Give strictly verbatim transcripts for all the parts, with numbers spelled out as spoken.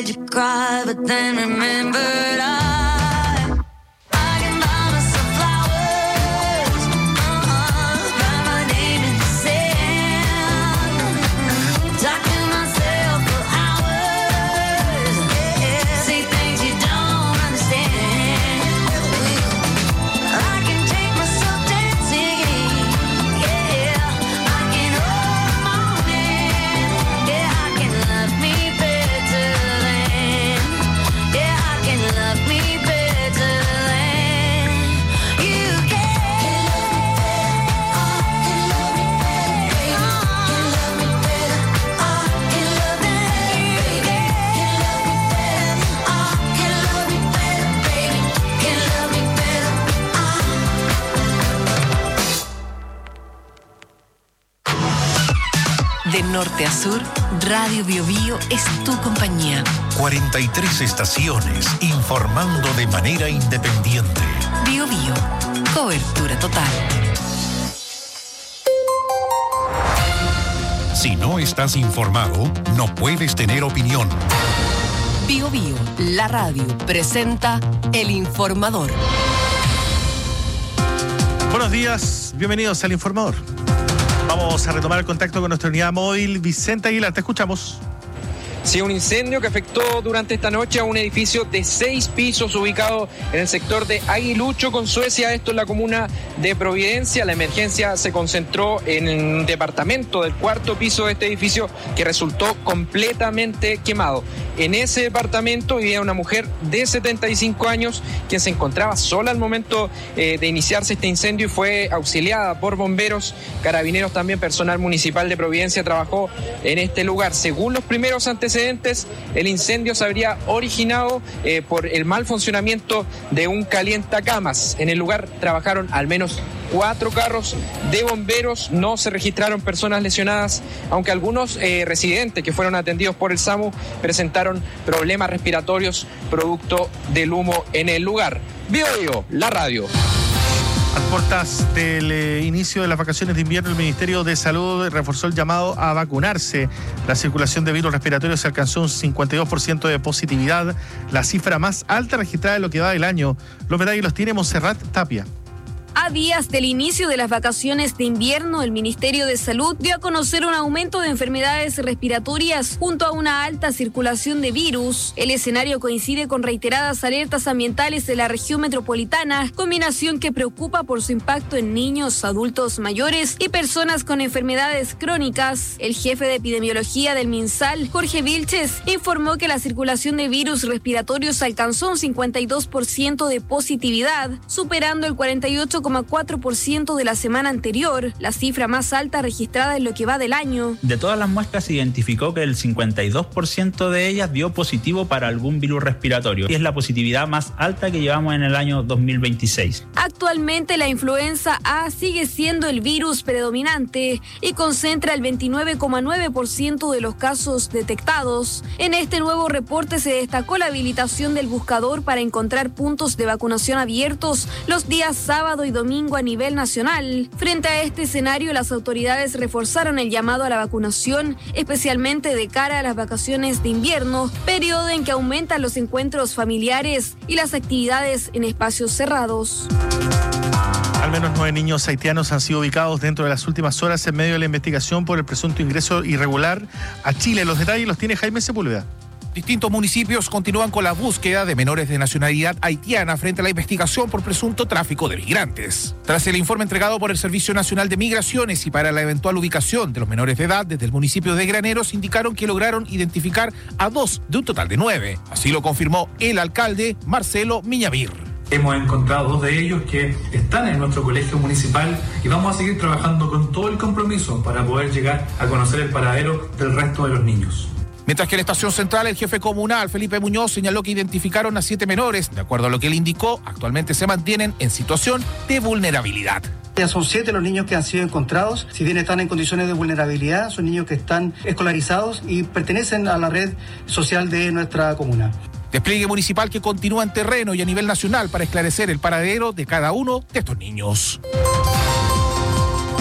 made you cry, but then remembered I De norte a sur, Radio Bio Bio es tu compañía. cuarenta y tres estaciones informando de manera independiente. Bio Bio, cobertura total. Si no estás informado, no puedes tener opinión. Bio Bio, la radio, presenta El Informador. Buenos días, bienvenidos al Informador. Vamos a retomar el contacto con nuestra unidad móvil. Vicente Aguilar, te escuchamos. Sí, un incendio que afectó durante esta noche a un edificio de seis pisos ubicado en el sector de Aguilucho con Suecia, esto en la comuna de Providencia. La emergencia se concentró en el departamento del cuarto piso de este edificio que resultó completamente quemado. En ese departamento vivía una mujer de setenta y cinco años quien se encontraba sola al momento eh, de iniciarse este incendio y fue auxiliada por bomberos, carabineros, también personal municipal de Providencia trabajó en este lugar. Según los primeros antecedentes, el incendio se habría originado eh, por el mal funcionamiento de un calientacamas. En el lugar trabajaron al menos cuatro carros de bomberos, no se registraron personas lesionadas, aunque algunos eh, residentes que fueron atendidos por el SAMU presentaron problemas respiratorios producto del humo en el lugar. Bio Bio, la radio. A puertas del eh, inicio de las vacaciones de invierno, el Ministerio de Salud reforzó el llamado a vacunarse. La circulación de virus respiratorios se alcanzó un cincuenta y dos por ciento de positividad, la cifra más alta registrada en lo que va del año. Los detalles los tiene Montserrat Tapia. A días del inicio de las vacaciones de invierno, el Ministerio de Salud dio a conocer un aumento de enfermedades respiratorias junto a una alta circulación de virus. El escenario coincide con reiteradas alertas ambientales de la región metropolitana, combinación que preocupa por su impacto en niños, adultos mayores y personas con enfermedades crónicas. El jefe de epidemiología del MinSal, Jorge Vilches, informó que la circulación de virus respiratorios alcanzó un cincuenta y dos por ciento de positividad, superando el cuarenta y ocho coma cuatro por ciento de la semana anterior, la cifra más alta registrada en lo que va del año. De todas las muestras se identificó que el cincuenta y dos por ciento de ellas dio positivo para algún virus respiratorio y es la positividad más alta que llevamos en el año dos mil veintiséis. Actualmente la influenza A sigue siendo el virus predominante y concentra el veintinueve coma nueve por ciento de los casos detectados. En este nuevo reporte se destacó la habilitación del buscador para encontrar puntos de vacunación abiertos los días sábado y domingo a nivel nacional. Frente a este escenario, las autoridades reforzaron el llamado a la vacunación, especialmente de cara a las vacaciones de invierno, periodo en que aumentan los encuentros familiares y las actividades en espacios cerrados. Al menos nueve niños haitianos han sido ubicados dentro de las últimas horas en medio de la investigación por el presunto ingreso irregular a Chile. Los detalles los tiene Jaime Sepúlveda. Distintos municipios continúan con la búsqueda de menores de nacionalidad haitiana frente a la investigación por presunto tráfico de migrantes. Tras el informe entregado por el Servicio Nacional de Migraciones y para la eventual ubicación de los menores de edad desde el municipio de Graneros, indicaron que lograron identificar a dos de un total de nueve. Así lo confirmó el alcalde Marcelo Miñavir. Hemos encontrado dos de ellos que están en nuestro colegio municipal y vamos a seguir trabajando con todo el compromiso para poder llegar a conocer el paradero del resto de los niños. Mientras que en la estación central, el jefe comunal, Felipe Muñoz, señaló que identificaron a siete menores. De acuerdo a lo que él indicó, actualmente se mantienen en situación de vulnerabilidad. Ya son siete los niños que han sido encontrados. Si bien están en condiciones de vulnerabilidad, son niños que están escolarizados y pertenecen a la red social de nuestra comuna. Despliegue municipal que continúa en terreno y a nivel nacional para esclarecer el paradero de cada uno de estos niños. Vamos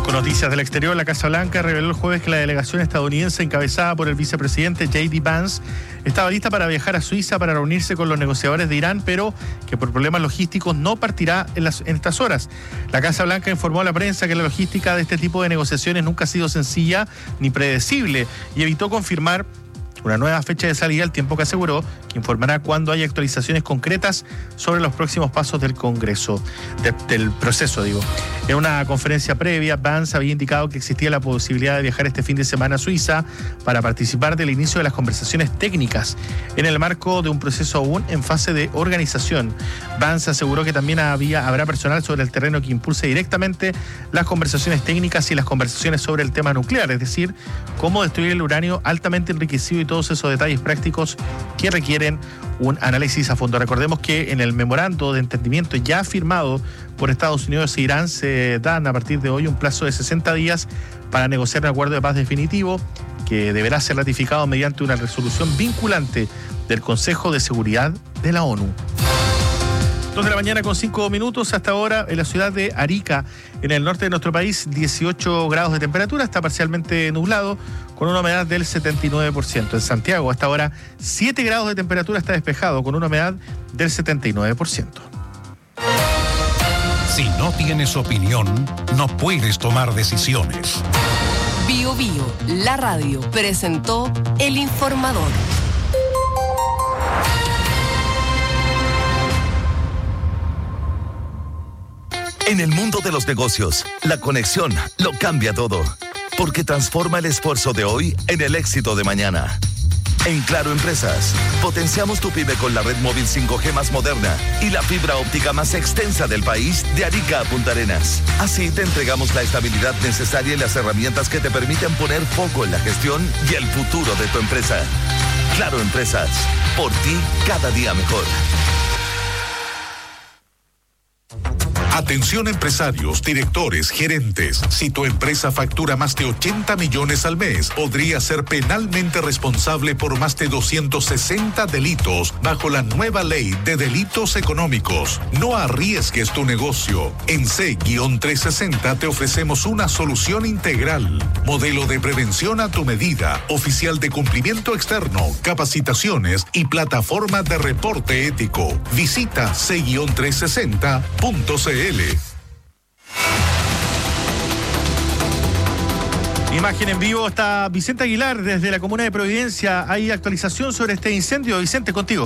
Vamos con noticias del exterior. La Casa Blanca reveló el jueves que la delegación estadounidense encabezada por el vicepresidente J D Vance estaba lista para viajar a Suiza para reunirse con los negociadores de Irán, pero que por problemas logísticos no partirá en, las, en estas horas. La Casa Blanca informó a la prensa que la logística de este tipo de negociaciones nunca ha sido sencilla ni predecible y evitó confirmar una nueva fecha de salida, al tiempo que aseguró que informará cuando haya actualizaciones concretas sobre los próximos pasos del Congreso, de, del proceso, digo. En una conferencia previa, Vance había indicado que existía la posibilidad de viajar este fin de semana a Suiza para participar del inicio de las conversaciones técnicas en el marco de un proceso aún en fase de organización. Vance aseguró que también había, habrá personal sobre el terreno que impulse directamente las conversaciones técnicas y las conversaciones sobre el tema nuclear, es decir, cómo destruir el uranio altamente enriquecido y todos esos detalles prácticos que requieren un análisis a fondo. Recordemos que en el memorando de entendimiento ya firmado por Estados Unidos e Irán se dan a partir de hoy un plazo de sesenta días para negociar un acuerdo de paz definitivo que deberá ser ratificado mediante una resolución vinculante del Consejo de Seguridad de la ONU. dos de la mañana con cinco minutos. Hasta ahora en la ciudad de Arica, en el norte de nuestro país, dieciocho grados de temperatura, está parcialmente nublado con una humedad del setenta y nueve por ciento. En Santiago hasta ahora siete grados de temperatura, está despejado con una humedad del setenta y nueve por ciento. Si no tienes opinión, no puedes tomar decisiones. Bio Bio, la radio, presentó El Informador. En el mundo de los negocios, la conexión lo cambia todo, porque transforma el esfuerzo de hoy en el éxito de mañana. En Claro Empresas, potenciamos tu pyme con la red móvil cinco G más moderna y la fibra óptica más extensa del país, de Arica a Punta Arenas. Así te entregamos la estabilidad necesaria y las herramientas que te permiten poner foco en la gestión y el futuro de tu empresa. Claro Empresas, por ti cada día mejor. Atención empresarios, directores, gerentes. Si tu empresa factura más de ochenta millones al mes, podría ser penalmente responsable por más de doscientos sesenta delitos bajo la nueva ley de delitos económicos. No arriesgues tu negocio. En C trescientos sesenta te ofrecemos una solución integral. Modelo de prevención a tu medida, oficial de cumplimiento externo, capacitaciones y plataforma de reporte ético. Visita C trescientos sesenta punto c l. Imagen en vivo, está Vicente Aguilar desde la comuna de Providencia. Hay actualización sobre este incendio. Vicente, contigo.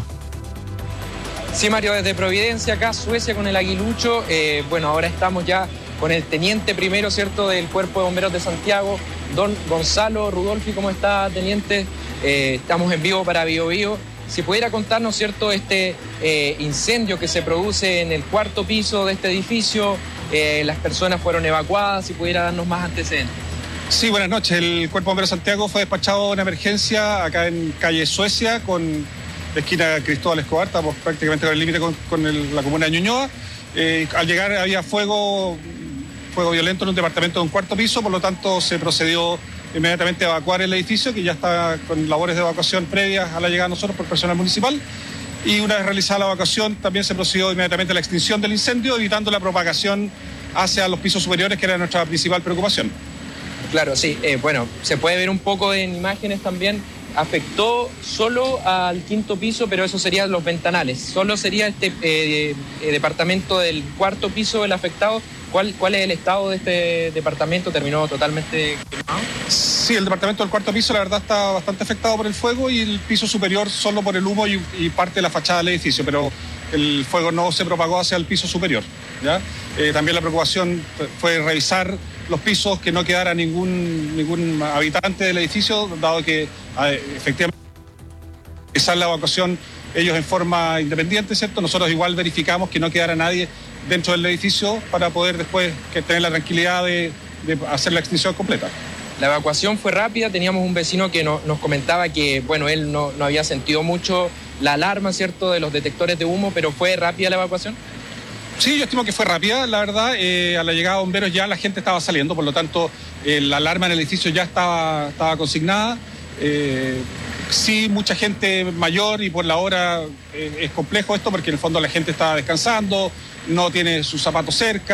Sí, Mario, desde Providencia, acá Suecia con el Aguilucho. Eh, bueno, ahora estamos ya con el teniente primero, ¿cierto?, del Cuerpo de Bomberos de Santiago, don Gonzalo Rudolfi. ¿Cómo está, teniente? Eh, estamos en vivo para Bio Bio. Si pudiera contarnos, ¿cierto?, este eh, incendio que se produce en el cuarto piso de este edificio, eh, las personas fueron evacuadas, si pudiera darnos más antecedentes. Sí, buenas noches. El Cuerpo de Bomberos de Santiago fue despachado en emergencia acá en calle Suecia, con la esquina Cristóbal Escobar, estamos prácticamente con el límite con, con el, la comuna de Ñuñoa. Eh, al llegar había fuego, fuego violento en un departamento de un cuarto piso, por lo tanto se procedió inmediatamente a evacuar el edificio, que ya está con labores de evacuación previas a la llegada de nosotros por personal municipal. Y una vez realizada la evacuación, también se procedió inmediatamente a la extinción del incendio, evitando la propagación hacia los pisos superiores, que era nuestra principal preocupación. Claro, sí. Eh, bueno, se puede ver un poco en imágenes también. Afectó solo al quinto piso, pero eso serían los ventanales. Solo sería este eh, eh, departamento del cuarto piso el afectado. ¿Cuál, ¿Cuál es el estado de este departamento? ¿Terminó totalmente quemado? Sí, el departamento del cuarto piso la verdad está bastante afectado por el fuego, y el piso superior solo por el humo y, y parte de la fachada del edificio, pero el fuego no se propagó hacia el piso superior, ¿ya? Eh, también la preocupación fue revisar los pisos, que no quedara ningún, ningún habitante del edificio, dado que eh, efectivamente realizar la evacuación ellos en forma independiente, ¿cierto? Nosotros igual verificamos que no quedara nadie dentro del edificio para poder después que tener la tranquilidad de, de hacer la extinción completa. La evacuación fue rápida. Teníamos un vecino que no, nos comentaba que, bueno, él no, no había sentido mucho la alarma, ¿cierto?, de los detectores de humo, pero ¿fue rápida la evacuación? Sí, yo estimo que fue rápida, la verdad. Eh, a la llegada de bomberos ya la gente estaba saliendo, por lo tanto eh, la alarma en el edificio ya estaba, estaba consignada. Eh, sí, mucha gente mayor, y por la hora eh, es complejo esto, porque en el fondo la gente está descansando, no tiene sus zapatos cerca,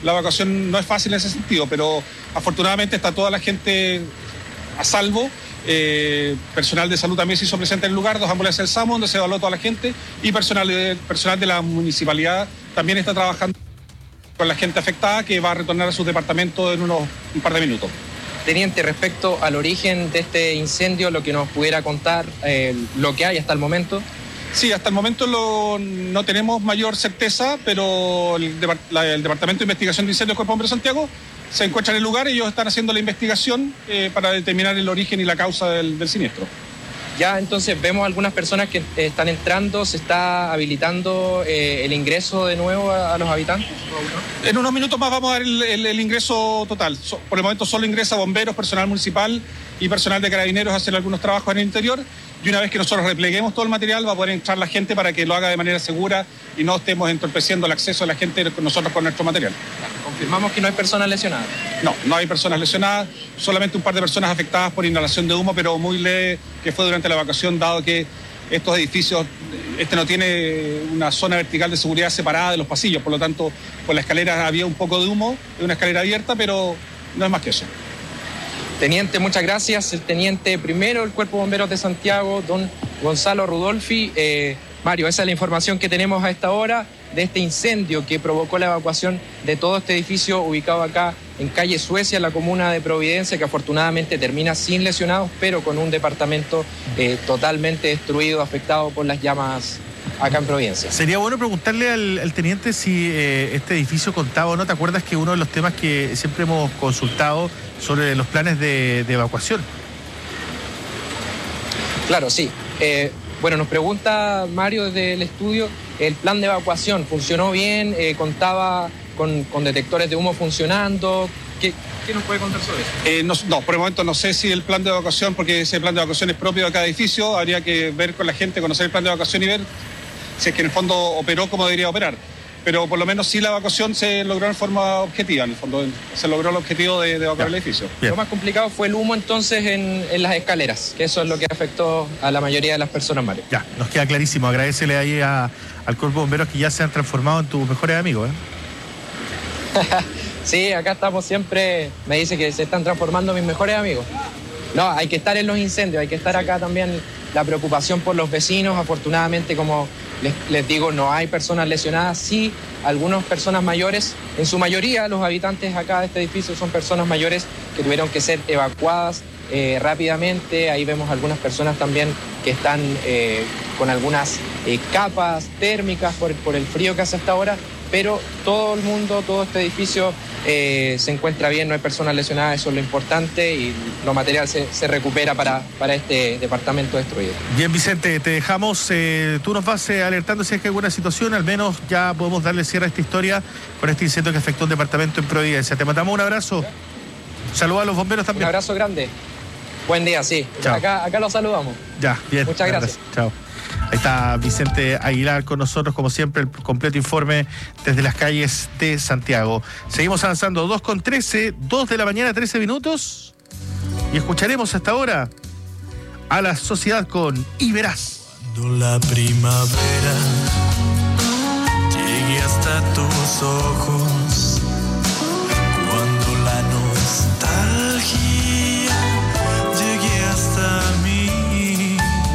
la evacuación no es fácil en ese sentido, pero afortunadamente está toda la gente a salvo. Eh, personal de salud también se hizo presente en el lugar, dos ambulancias del SAMU donde se evaluó toda la gente, y personal de, personal de la municipalidad también está trabajando con la gente afectada, que va a retornar a sus departamentos en unos un par de minutos. Teniente, respecto al origen de este incendio, lo que nos pudiera contar, eh, lo que hay hasta el momento. Sí, hasta el momento lo, no tenemos mayor certeza, pero el, la, el Departamento de Investigación de Incendios Cuerpo de Bomberos de Santiago se encuentra en el lugar y ellos están haciendo la investigación eh, para determinar el origen y la causa del, del siniestro. Ya, entonces vemos algunas personas que eh, están entrando, se está habilitando eh, el ingreso de nuevo a, a los habitantes. En unos minutos más vamos a dar el, el, el ingreso total. So, por el momento solo ingresa bomberos, personal municipal y personal de carabineros a hacer algunos trabajos en el interior. Y una vez que nosotros repleguemos todo el material, va a poder entrar la gente para que lo haga de manera segura y no estemos entorpeciendo el acceso de la gente nosotros con nuestro material. Confirmamos que no hay personas lesionadas. No, no hay personas lesionadas, solamente un par de personas afectadas por inhalación de humo, pero muy leve, que fue durante la evacuación, dado que estos edificios, este no tiene una zona vertical de seguridad separada de los pasillos, por lo tanto, por la escalera había un poco de humo, es una escalera abierta, pero no es más que eso. Teniente, muchas gracias. El teniente primero del Cuerpo de Bomberos de Santiago, don Gonzalo Rudolfi. Eh, Mario, esa es la información que tenemos a esta hora de este incendio que provocó la evacuación de todo este edificio ubicado acá en calle Suecia, en la comuna de Providencia, que afortunadamente termina sin lesionados, pero con un departamento eh, totalmente destruido, afectado por las llamas acá en Providencia. Sería bueno preguntarle al, al teniente si eh, este edificio contaba o no. ¿Te acuerdas que uno de los temas que siempre hemos consultado sobre los planes de, de evacuación? Claro, sí. Eh, bueno, nos pregunta Mario desde el estudio, el plan de evacuación, ¿funcionó bien? Eh, ¿Contaba con, con detectores de humo funcionando? ¿Qué, qué nos puede contar sobre eso? Eh, no, no, por el momento no sé si el plan de evacuación, porque ese plan de evacuación es propio de cada edificio, habría que ver con la gente, conocer el plan de evacuación y ver si es que en el fondo operó como debería operar. Pero por lo menos sí la evacuación se logró en forma objetiva, en el fondo se logró el objetivo de, de evacuar el edificio. Bien. Lo más complicado fue el humo entonces en, en las escaleras, que eso es lo que afectó a la mayoría de las personas, Mario. Ya, nos queda clarísimo. Agradecele ahí a, al Cuerpo de Bomberos que ya se han transformado en tus mejores amigos, ¿eh? Sí, acá estamos siempre, me dice que se están transformando mis mejores amigos. No, hay que estar en los incendios, hay que estar acá también, la preocupación por los vecinos. Afortunadamente, como les, les digo, no hay personas lesionadas, sí algunas personas mayores, en su mayoría los habitantes acá de este edificio son personas mayores que tuvieron que ser evacuadas eh, rápidamente. Ahí vemos algunas personas también que están eh, con algunas eh, capas térmicas por, por el frío que hace hasta ahora, pero todo el mundo, todo este edificio eh, se encuentra bien, no hay personas lesionadas, eso es lo importante, y lo material se, se recupera para, para este departamento destruido. Bien, Vicente, te dejamos, eh, tú nos vas eh, alertando si es que hay alguna situación, al menos ya podemos darle cierre a esta historia con este incendio que afectó un departamento en Providencia. Te mandamos un abrazo, saludos a los bomberos también. Un abrazo grande, buen día, sí, acá, acá los saludamos. Ya, bien. Muchas gracias. Chao. Ahí está Vicente Aguilar con nosotros, como siempre, el completo informe desde las calles de Santiago. Seguimos avanzando, dos con trece, dos de la mañana, trece minutos. Y escucharemos hasta ahora a la sociedad con Y Verás. Cuando la primavera llegue hasta tus ojos, cuando la nostalgia llegue hasta mí,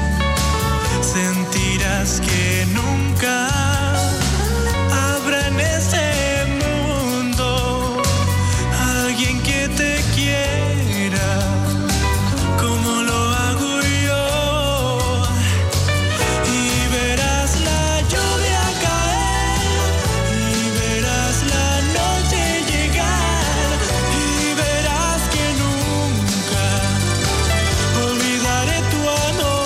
sentirás que nunca habrá en este mundo alguien que te quiera como lo hago yo. Y verás la lluvia caer, y verás la noche llegar, y verás que nunca olvidaré tu amor.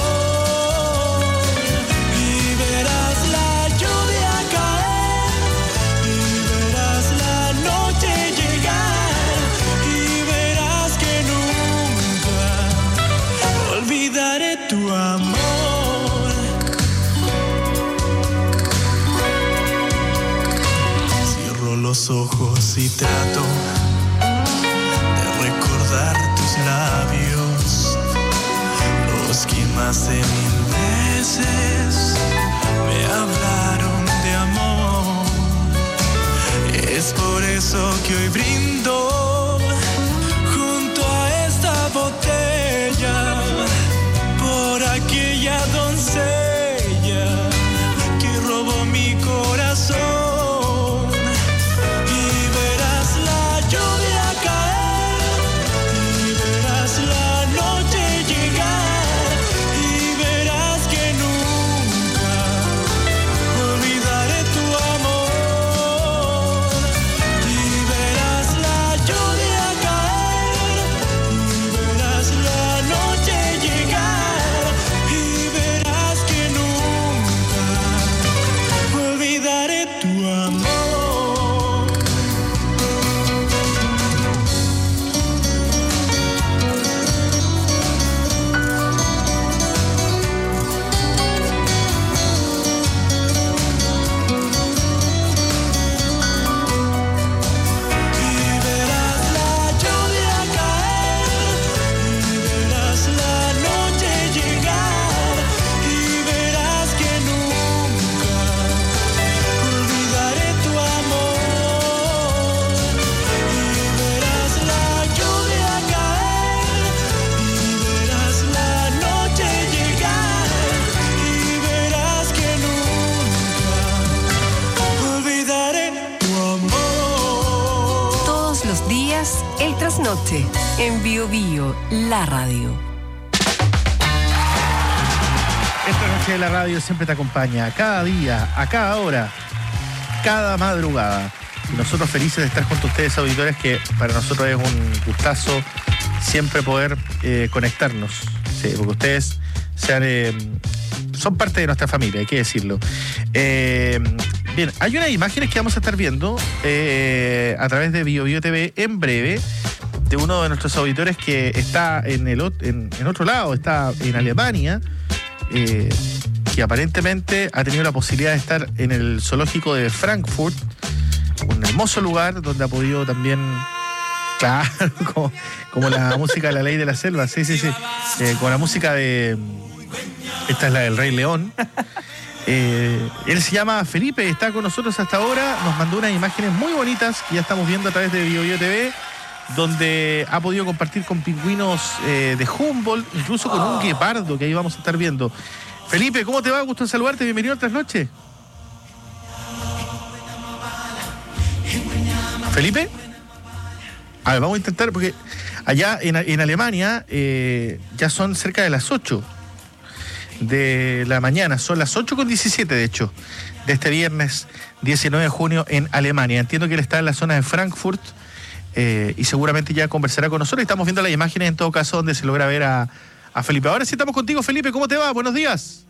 Tu amor. Cierro los ojos y trato de recordar tus labios, los que más de mil veces me hablaron de amor. Es por eso eso que hoy brindo junto a esta botella por aquella doncella que robó mi corazón. Y verás la lluvia caer, y verás la noche llegar, y verás que nunca olvidaré tu amor. Y verás la lluvia caer, y verás la noche llegar, y verás que nunca olvidaré tu amor. Y verás la lluvia caer, y verás la noche llegar, y verás que nunca olvidaré tu amor. Y verás la lluvia caer, y verás la noche llegar, y verás que nunca olvidaré tu amor. Todos los días, el trasnoche. En Bio Bio, la radio. Esta noche de la radio siempre te acompaña, cada día, a cada hora, cada madrugada. Y nosotros felices de estar junto a ustedes, auditores, que para nosotros es un gustazo siempre poder eh, conectarnos. Sí, porque ustedes sean, eh, son parte de nuestra familia, hay que decirlo. Eh, bien, hay unas imágenes que vamos a estar viendo eh, a través de Bio Bio T V en breve, de uno de nuestros auditores que está en, el, ot- en, en otro lado, está en Alemania, eh, que aparentemente ha tenido la posibilidad de estar en el zoológico de Frankfurt, un hermoso lugar donde ha podido también, claro, como, como la música de La Ley de la Selva, sí, sí, sí, eh, con la música de, esta es la del Rey León. Eh, él se llama Felipe, está con nosotros hasta ahora, nos mandó unas imágenes muy bonitas que ya estamos viendo a través de Bio Bio T V, donde ha podido compartir con pingüinos eh, de Humboldt, incluso con un guepardo que ahí vamos a estar viendo. Felipe, ¿cómo te va? Gusto en saludarte, bienvenido a Trasnoche. ¿Felipe? A ver, vamos a intentar, porque allá en, en Alemania eh, ya son cerca de las ocho de la mañana, son las ocho con diecisiete de hecho, de este viernes diecinueve de junio en Alemania. Entiendo que él está en la zona de Frankfurt, Eh, y seguramente ya conversará con nosotros. Estamos viendo las imágenes en todo caso donde se logra ver a, a Felipe. Ahora sí estamos contigo, Felipe, ¿cómo te va? Buenos días.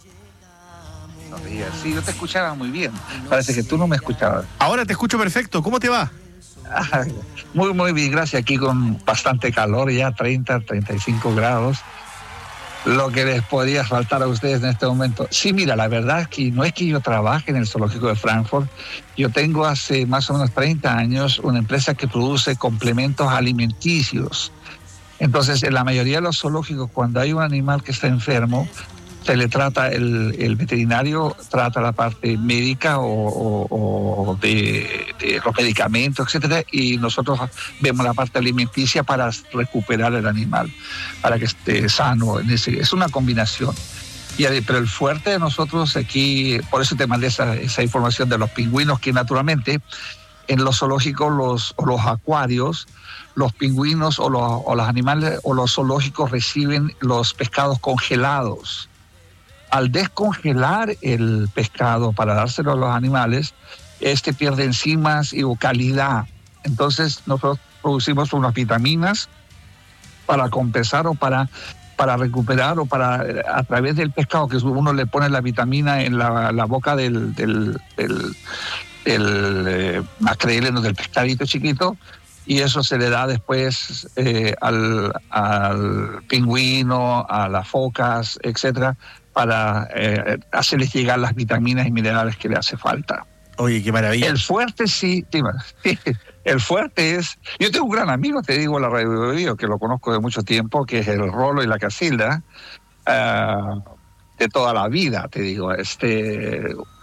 Buenos días, sí, yo te escuchaba muy bien. Parece que tú no me escuchabas. Ahora te escucho perfecto, ¿cómo te va? Ah, muy, muy bien, gracias. Aquí con bastante calor ya, treinta, treinta y cinco grados. Lo que les podría faltar a ustedes en este momento. Sí, mira, la verdad es que no es que yo trabaje en el zoológico de Frankfurt. Yo tengo hace más o menos treinta años una empresa que produce complementos alimenticios. Entonces, en la mayoría de los zoológicos, cuando hay un animal que está enfermo, se le trata, el, el veterinario trata la parte médica o, o, o de, de los medicamentos, etcétera, y nosotros vemos la parte alimenticia para recuperar el animal, para que esté sano. Es una combinación. Y, pero el fuerte de nosotros aquí, por eso te mandé esa, esa información de los pingüinos, que naturalmente en los zoológicos los, o los acuarios, los pingüinos o los, o los animales o los zoológicos reciben los pescados congelados. Al descongelar el pescado para dárselo a los animales, este pierde enzimas y calidad. Entonces nosotros producimos unas vitaminas para compensar o para, para recuperar o para, a través del pescado, que uno le pone la vitamina en la, la boca del, del, del, del eh, macreleno, del pescadito chiquito, y eso se le da después eh, al, al pingüino, a las focas, etcétera, para eh, hacerles llegar las vitaminas y minerales que le hace falta. Oye, qué maravilla. El fuerte sí, el fuerte es, yo tengo un gran amigo, te digo, la Radio Bio, que lo conozco de mucho tiempo, que es el Rolo y la Casilda, uh, de toda la vida, te digo. Este,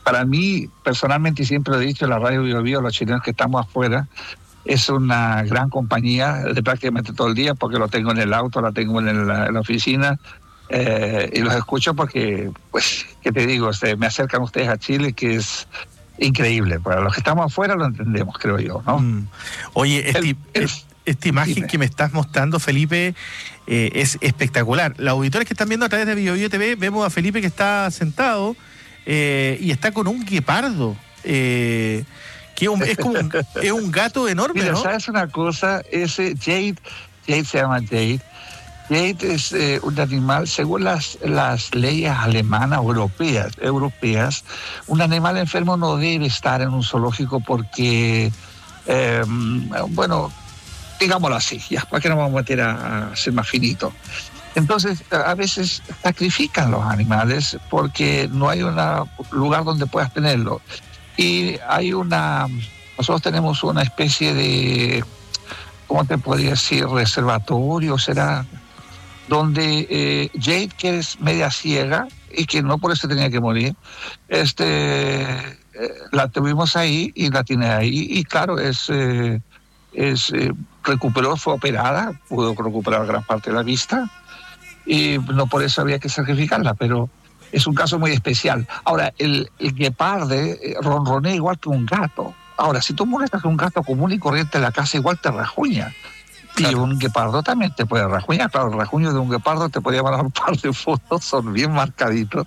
para mí, personalmente, y siempre lo he dicho, la Radio Bio Bio, los chilenos que estamos afuera, es una gran compañía de prácticamente todo el día, porque lo tengo en el auto, la tengo en, el, en la oficina, eh, y los escucho porque, pues, ¿qué te digo? Este, me acercan ustedes a Chile, que es increíble. Para los que estamos afuera lo entendemos, creo yo, ¿no? Mm. Oye, este, el, el, esta imagen dime. que me estás mostrando, Felipe, eh, es espectacular. Los auditores que están viendo a través de Bio Bio T V, vemos a Felipe que está sentado eh, y está con un guepardo. Eh, que un, es como un, es un gato enorme, Mira, ¿no? ¿sabes una cosa? Ese Jade, Jade se llama Jade. Jade es eh, un animal, según las, las leyes alemanas, europeas, europeas, un animal enfermo no debe estar en un zoológico porque, eh, bueno, digámoslo así, ya, ¿para qué nos vamos a meter a, a ser más finito? Entonces, a veces sacrifican los animales porque no hay un lugar donde puedas tenerlo. Y hay una, nosotros tenemos una especie de, ¿cómo te podría decir? Reservatorio, será, donde eh, Jade, que es media ciega y que no por eso tenía que morir, este, eh, la tuvimos ahí y la tiene ahí. Y claro, es, eh, es eh, recuperó, fue operada, pudo recuperar gran parte de la vista y no por eso había que sacrificarla, pero es un caso muy especial. Ahora, el, el gueparde eh, ronronea igual que un gato. Ahora, si tú molestas a un gato común y corriente en la casa, igual te rajuña. Claro. Y un guepardo también te puede rajuñar. Claro, el rajuño de un guepardo te podría mandar un par de fotos, son bien marcaditos.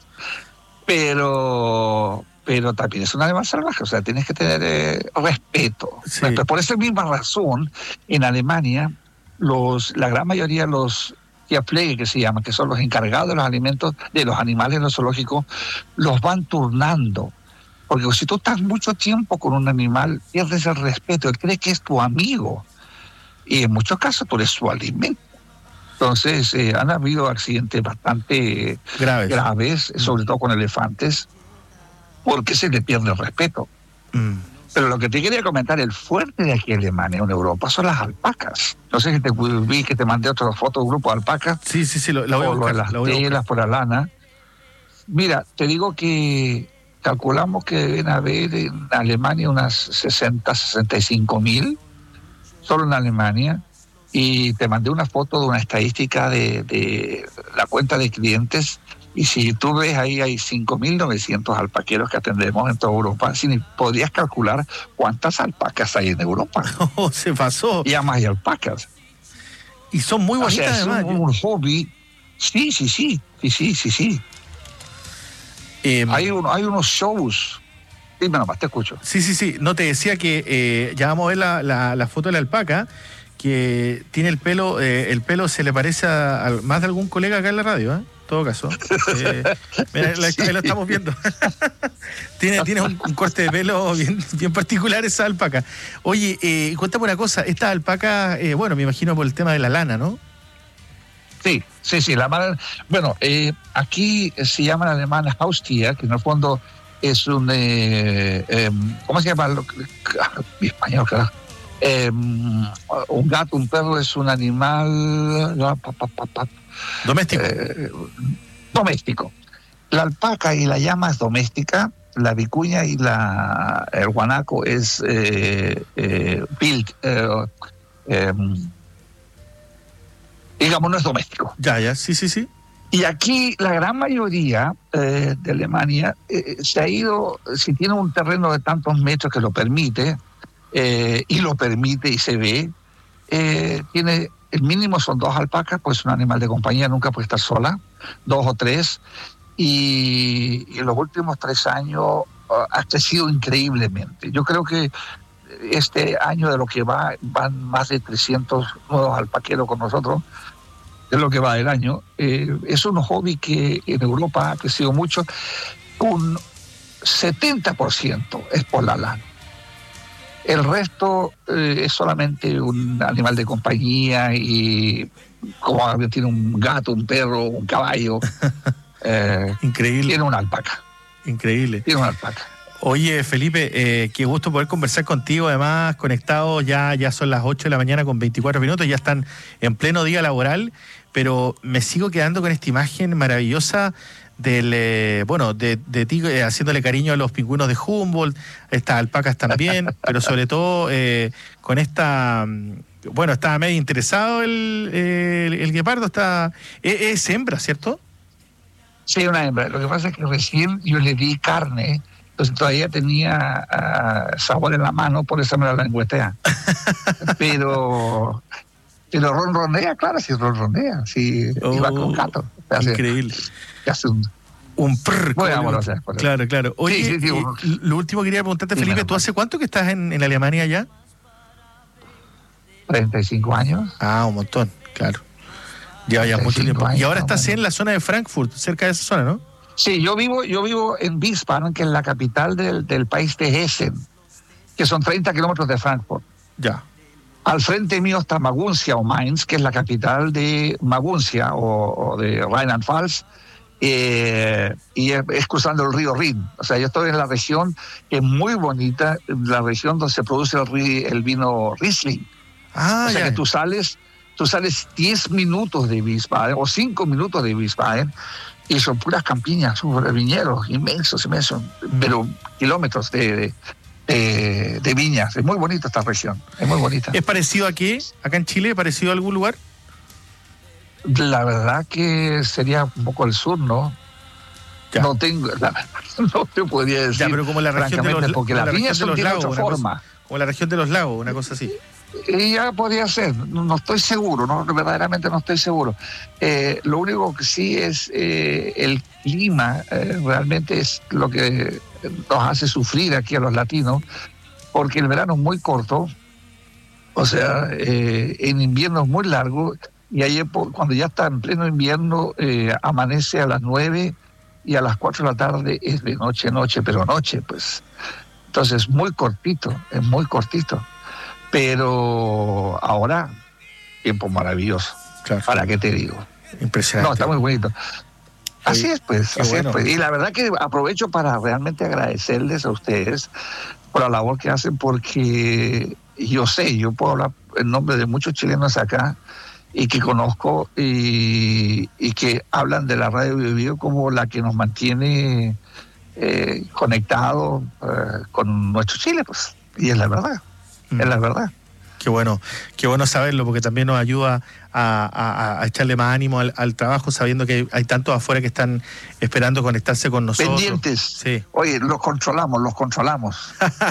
Pero, pero también es un animal salvaje, o sea, tienes que tener eh, respeto. Sí. Por esa misma razón, en Alemania, los, la gran mayoría de los Tierpflege, que se llaman, que son los encargados de los alimentos de los animales en los zoológicos, los van turnando. Porque si tú estás mucho tiempo con un animal, pierdes el respeto, él cree que es tu amigo. Y en muchos casos tú eres su alimento. Entonces, eh, han habido accidentes bastante graves, graves mm. sobre todo con elefantes, porque se le pierde el respeto. Mm. Pero lo que te quería comentar, el fuerte de aquí en Alemania, en Europa, son las alpacas. No sé si te vi que te mandé otra foto de un grupo de alpacas. Sí, sí, sí, lo, lo voy a buscar. Por las lo voy a telas, por la lana. Mira, te digo que calculamos que deben haber en Alemania unas sesenta, sesenta y cinco mil, solo en Alemania. Y te mandé una foto de una estadística de, de la cuenta de clientes. Y si tú ves ahí, hay cinco mil novecientos alpaqueros que atendemos en toda Europa. Si podrías calcular cuántas alpacas hay en Europa. Oh, se pasó. Y además hay alpacas. Y son muy bonitas, o sea, es además. Un, un hobby. Sí, sí, sí. Sí, sí, sí, sí. Eh, hay, un, hay unos shows. Dime nomás, te escucho. Sí, sí, sí. No, te decía que eh, ya vamos a ver la, la, la foto de la alpaca, que tiene el pelo, eh, el pelo se le parece a, a más de algún colega acá en la radio, ¿eh? En todo caso. Eh, mira, la, ahí lo estamos viendo. tiene tiene un, un corte de pelo bien, bien particular esa alpaca. Oye, eh, cuéntame una cosa, esta alpaca, eh, bueno, me imagino por el tema de la lana, ¿no? Sí, sí, sí. La mala, bueno, eh, aquí se llama en alemán Haustier, que en el fondo es un... Eh, eh, ¿Cómo se llama? Mi español, claro. Eh, un gato, un perro es un animal pa, pa, pa, pa, doméstico. Eh, doméstico. La alpaca y la llama es doméstica, la vicuña y la el guanaco es eh, eh, wild, eh, eh, digamos, no es doméstico. Ya, ya, sí, sí, sí. Y aquí la gran mayoría eh, de Alemania eh, se ha ido, si tiene un terreno de tantos metros que lo permite, Eh, y lo permite y se ve, eh, tiene, el mínimo son dos alpacas, pues un animal de compañía, nunca puede estar sola, dos o tres, y, y en los últimos tres años uh, ha crecido increíblemente. Yo creo que este año de lo que va, van más de trescientos nuevos alpaqueros con nosotros, es lo que va del año. Eh, es un hobby que en Europa ha crecido mucho, un setenta por ciento es por la lana. El resto eh, es solamente un animal de compañía y como tiene un gato, un perro, un caballo. Eh, Increíble. Tiene una alpaca. Increíble. Tiene una alpaca. Oye, Felipe, eh, qué gusto poder conversar contigo. Además, conectados ya, ya son las ocho de la mañana con veinticuatro minutos, ya están en pleno día laboral, pero me sigo quedando con esta imagen maravillosa del, eh, bueno, de, de ti eh, haciéndole cariño a los pingüinos de Humboldt, estas alpacas también, pero sobre todo eh, con esta... Bueno, estaba medio interesado el, el, el guepardo, está, es, es hembra, ¿cierto? Sí, una hembra. Lo que pasa es que recién yo le di carne, entonces todavía tenía uh, sabor en la mano, por eso me la lengüetea. pero, pero ronronea, claro, sí ronronea, sí, oh, iba con gato. Hace, increíble. Hace un, un prr, muy amoroso. Claro, claro. Oye, sí, sí, sí, eh, lo último que quería preguntarte, sí, Felipe, ¿tú hace cuánto que estás en, en Alemania ya? treinta y cinco años. Ah, un montón, claro. Lleva ya mucho tiempo. Años, y ahora estás en la zona de Frankfurt, cerca de esa zona, ¿no? Sí, yo vivo, yo vivo en Wiesbaden, que es la capital del, del país de Hessen, que son treinta kilómetros de Frankfurt. Ya. Al frente mío está Maguncia o Mainz, que es la capital de Maguncia o, o de Rheinland-Pfalz, eh, y es, es cruzando el río Rin. O sea, yo estoy en la región que es muy bonita, la región donde se produce el, el vino Riesling. Ah, o sea ya. que tú sales, tú sales diez minutos de Wiesbaden o cinco minutos de Wiesbaden y son puras campiñas, viñedos inmensos, inmensos, pero kilómetros de, de, de, de viñas. Es muy bonita esta región, es muy bonita. ¿Es parecido a qué? ¿Acá en Chile? ¿Parecido a algún lugar? La verdad que sería un poco el sur, ¿no? Ya. No tengo, la, no te podría decir. Ya, pero como la región de los, porque las viñas son de otra forma. Cosa, como la región de los lagos, una cosa así. Y ya podría ser, no, no estoy seguro, no verdaderamente no estoy seguro. Eh, lo único que sí es eh, el clima, eh, realmente es lo que nos hace sufrir aquí a los latinos, porque el verano es muy corto, o sea, eh, en invierno es muy largo, y ahí cuando ya está en pleno invierno, eh, amanece a las nueve y a las cuatro de la tarde es de noche, noche, pero noche, pues. Entonces es muy cortito, es muy cortito. Pero ahora, tiempo maravilloso. Claro. ¿Para qué te digo? Impresionante. No, está muy bonito. Así es, pues. Qué así bueno. es, pues. Y la verdad que aprovecho para realmente agradecerles a ustedes por la labor que hacen, porque yo sé, yo puedo hablar en nombre de muchos chilenos acá y que conozco y, y que hablan de la Radio Bio Bio como la que nos mantiene eh, conectados eh, con nuestro Chile, pues. Y es la verdad. Es la verdad. Qué bueno, qué bueno saberlo, porque también nos ayuda a, a, a echarle más ánimo al, al trabajo, sabiendo que hay tantos afuera que están esperando conectarse con nosotros. Pendientes. Sí. Oye, los controlamos, los controlamos.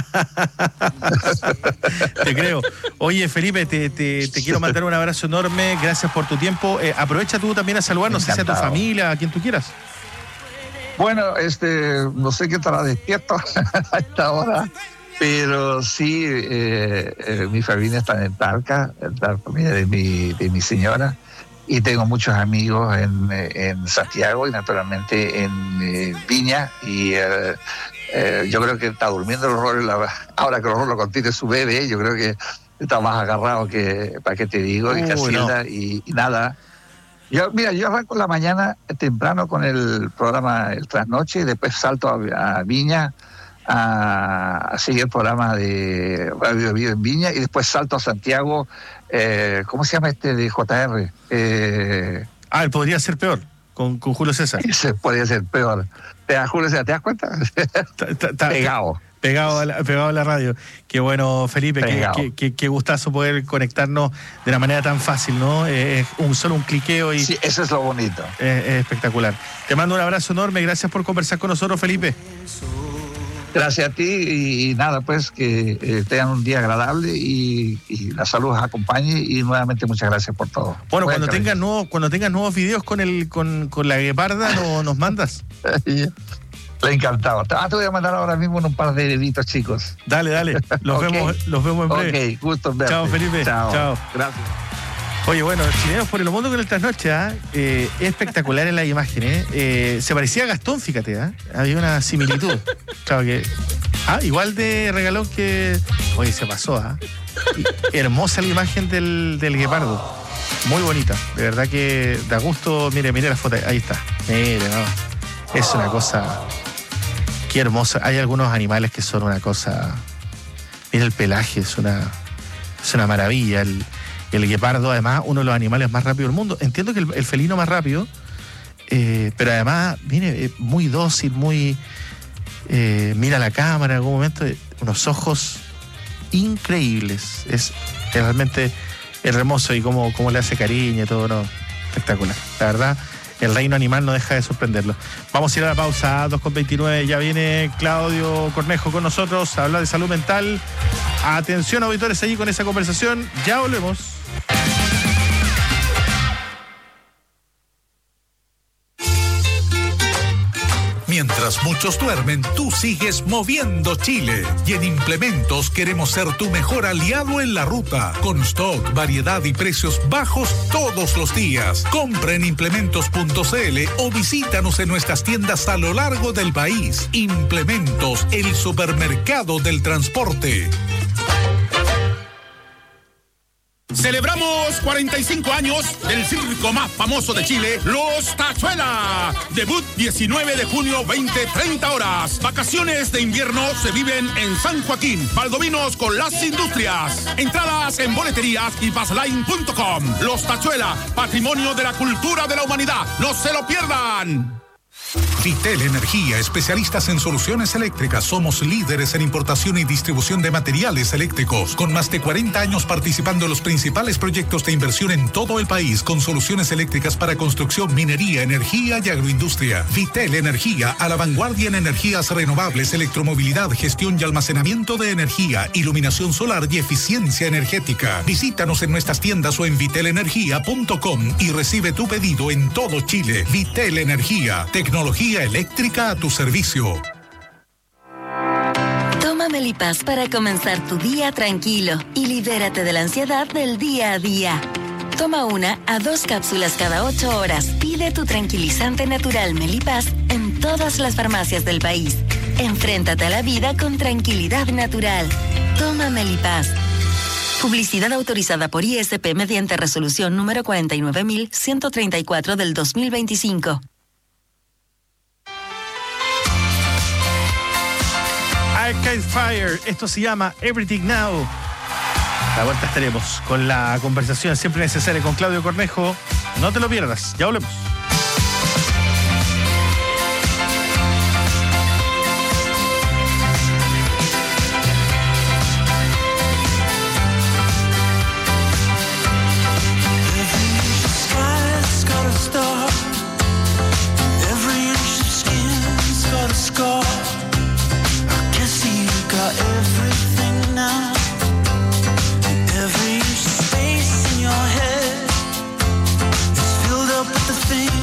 Te creo. Oye, Felipe, te, te, te quiero mandar un abrazo enorme. Gracias por tu tiempo. Eh, aprovecha tú también a saludar, no sé si a tu familia, a quien tú quieras. Bueno, este, no sé qué estará despierto a esta hora. Pero sí, eh, eh, mi familia está en Talca, la familia de mi, de mi señora, y tengo muchos amigos en, en Santiago y naturalmente en eh, Viña, y eh, eh, yo creo que está durmiendo el Rolo, ahora que el Rolo contiene su bebé, yo creo que está más agarrado que, para qué te digo, y uh, Casilda, no. y, y nada. Yo, mira, yo arranco la mañana temprano con el programa El Trasnoche, y después salto a, a Viña, a, a seguir el programa de Radio Bio en Viña, y después salto a Santiago, eh, ¿cómo se llama este de J R? Eh, ah, él podría ser peor, con, con Julio César. Ese podría ser peor. ¿Te das, Julio César, ¿te das cuenta? Ta, ta, pegado. Pegado a, la, pegado a la radio. Qué bueno, Felipe, qué, qué, qué, qué gustazo poder conectarnos de una manera tan fácil, ¿no? Es un solo un cliqueo y... Sí, eso es lo bonito. Es, es espectacular. Te mando un abrazo enorme, gracias por conversar con nosotros, Felipe. Gracias a ti y, y nada, pues que eh, tengan un día agradable y, y la salud os acompañe, y nuevamente muchas gracias por todo. Bueno, cuando tengas, nuevos, cuando tengas nuevos videos con el con, con la gueparda, no, nos mandas. Le encantado. Ah, te voy a mandar ahora mismo un par de deditos, chicos. Dale, dale. Los, okay. vemos, los vemos en breve. Ok, gusto en verte. Chao, Felipe. Chao. Chao. Gracias. Oye, bueno, Chilenos por el Mundo con el Trasnoche, ¿eh? Eh, espectacular en la imagen, ¿eh? Eh, se parecía a Gastón, fíjate, ¿eh? Había una similitud. Claro que... Ah, igual de regalón que... Oye, se pasó, ¿ah? ¿eh? Hermosa la imagen del, del guepardo. Muy bonita. De verdad que da gusto. Mire, mire la foto. Ahí está. Mire, no. Es una cosa... Qué hermoso. Hay algunos animales que son una cosa... Mira el pelaje, es una, es una maravilla. El, el guepardo, además, uno de los animales más rápidos del mundo. Entiendo que el, el felino más rápido, eh, pero además, mire, muy dócil, muy... Eh, mira la cámara en algún momento, unos ojos increíbles. Es, es realmente hermoso y cómo, cómo le hace cariño y todo, ¿no? Espectacular. La verdad, el reino animal no deja de sorprenderlo. Vamos a ir a la pausa, dos con veintinueve. Ya viene Claudio Cornejo con nosotros a hablar de salud mental. Atención, auditores, allí con esa conversación. Ya volvemos. Mientras muchos duermen, tú sigues moviendo Chile. Y en Implementos queremos ser tu mejor aliado en la ruta. Con stock, variedad y precios bajos todos los días. Compra en implementos punto c l o visítanos en nuestras tiendas a lo largo del país. Implementos, el supermercado del transporte. Celebramos cuarenta y cinco años del circo más famoso de Chile, Los Tachuela. Debut diecinueve de junio, veinte treinta horas. Vacaciones de invierno se viven en San Joaquín, Valdovinos con las Industrias. Entradas en boleterías y passline punto com. Los Tachuela, patrimonio de la cultura de la humanidad. ¡No se lo pierdan! Vitel Energía, especialistas en soluciones eléctricas. Somos líderes en importación y distribución de materiales eléctricos, con más de cuarenta años participando en los principales proyectos de inversión en todo el país, con soluciones eléctricas para construcción, minería, energía y agroindustria. Vitel Energía, a la vanguardia en energías renovables, electromovilidad, gestión y almacenamiento de energía, iluminación solar y eficiencia energética. Visítanos en nuestras tiendas o en vitel energía punto com y recibe tu pedido en todo Chile. Vitel Energía, tecnología eléctrica a tu servicio. Toma Melipaz para comenzar tu día tranquilo y libérate de la ansiedad del día a día. Toma una a dos cápsulas cada ocho horas. Pide tu tranquilizante natural Melipaz en todas las farmacias del país. Enfréntate a la vida con tranquilidad natural. Toma Melipaz. Publicidad autorizada por I S P mediante resolución número cuarenta y nueve mil ciento treinta y cuatro del dos mil veinticinco. Arcade Fire, esto se llama Everything Now. A la vuelta estaremos con la conversación siempre necesaria con Claudio Cornejo. No te lo pierdas, ya volvemos. Everything now, every space in your head is filled up with the things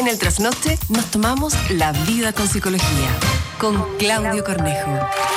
En el trasnoche nos tomamos la vida con psicología. Con Claudio Cornejo.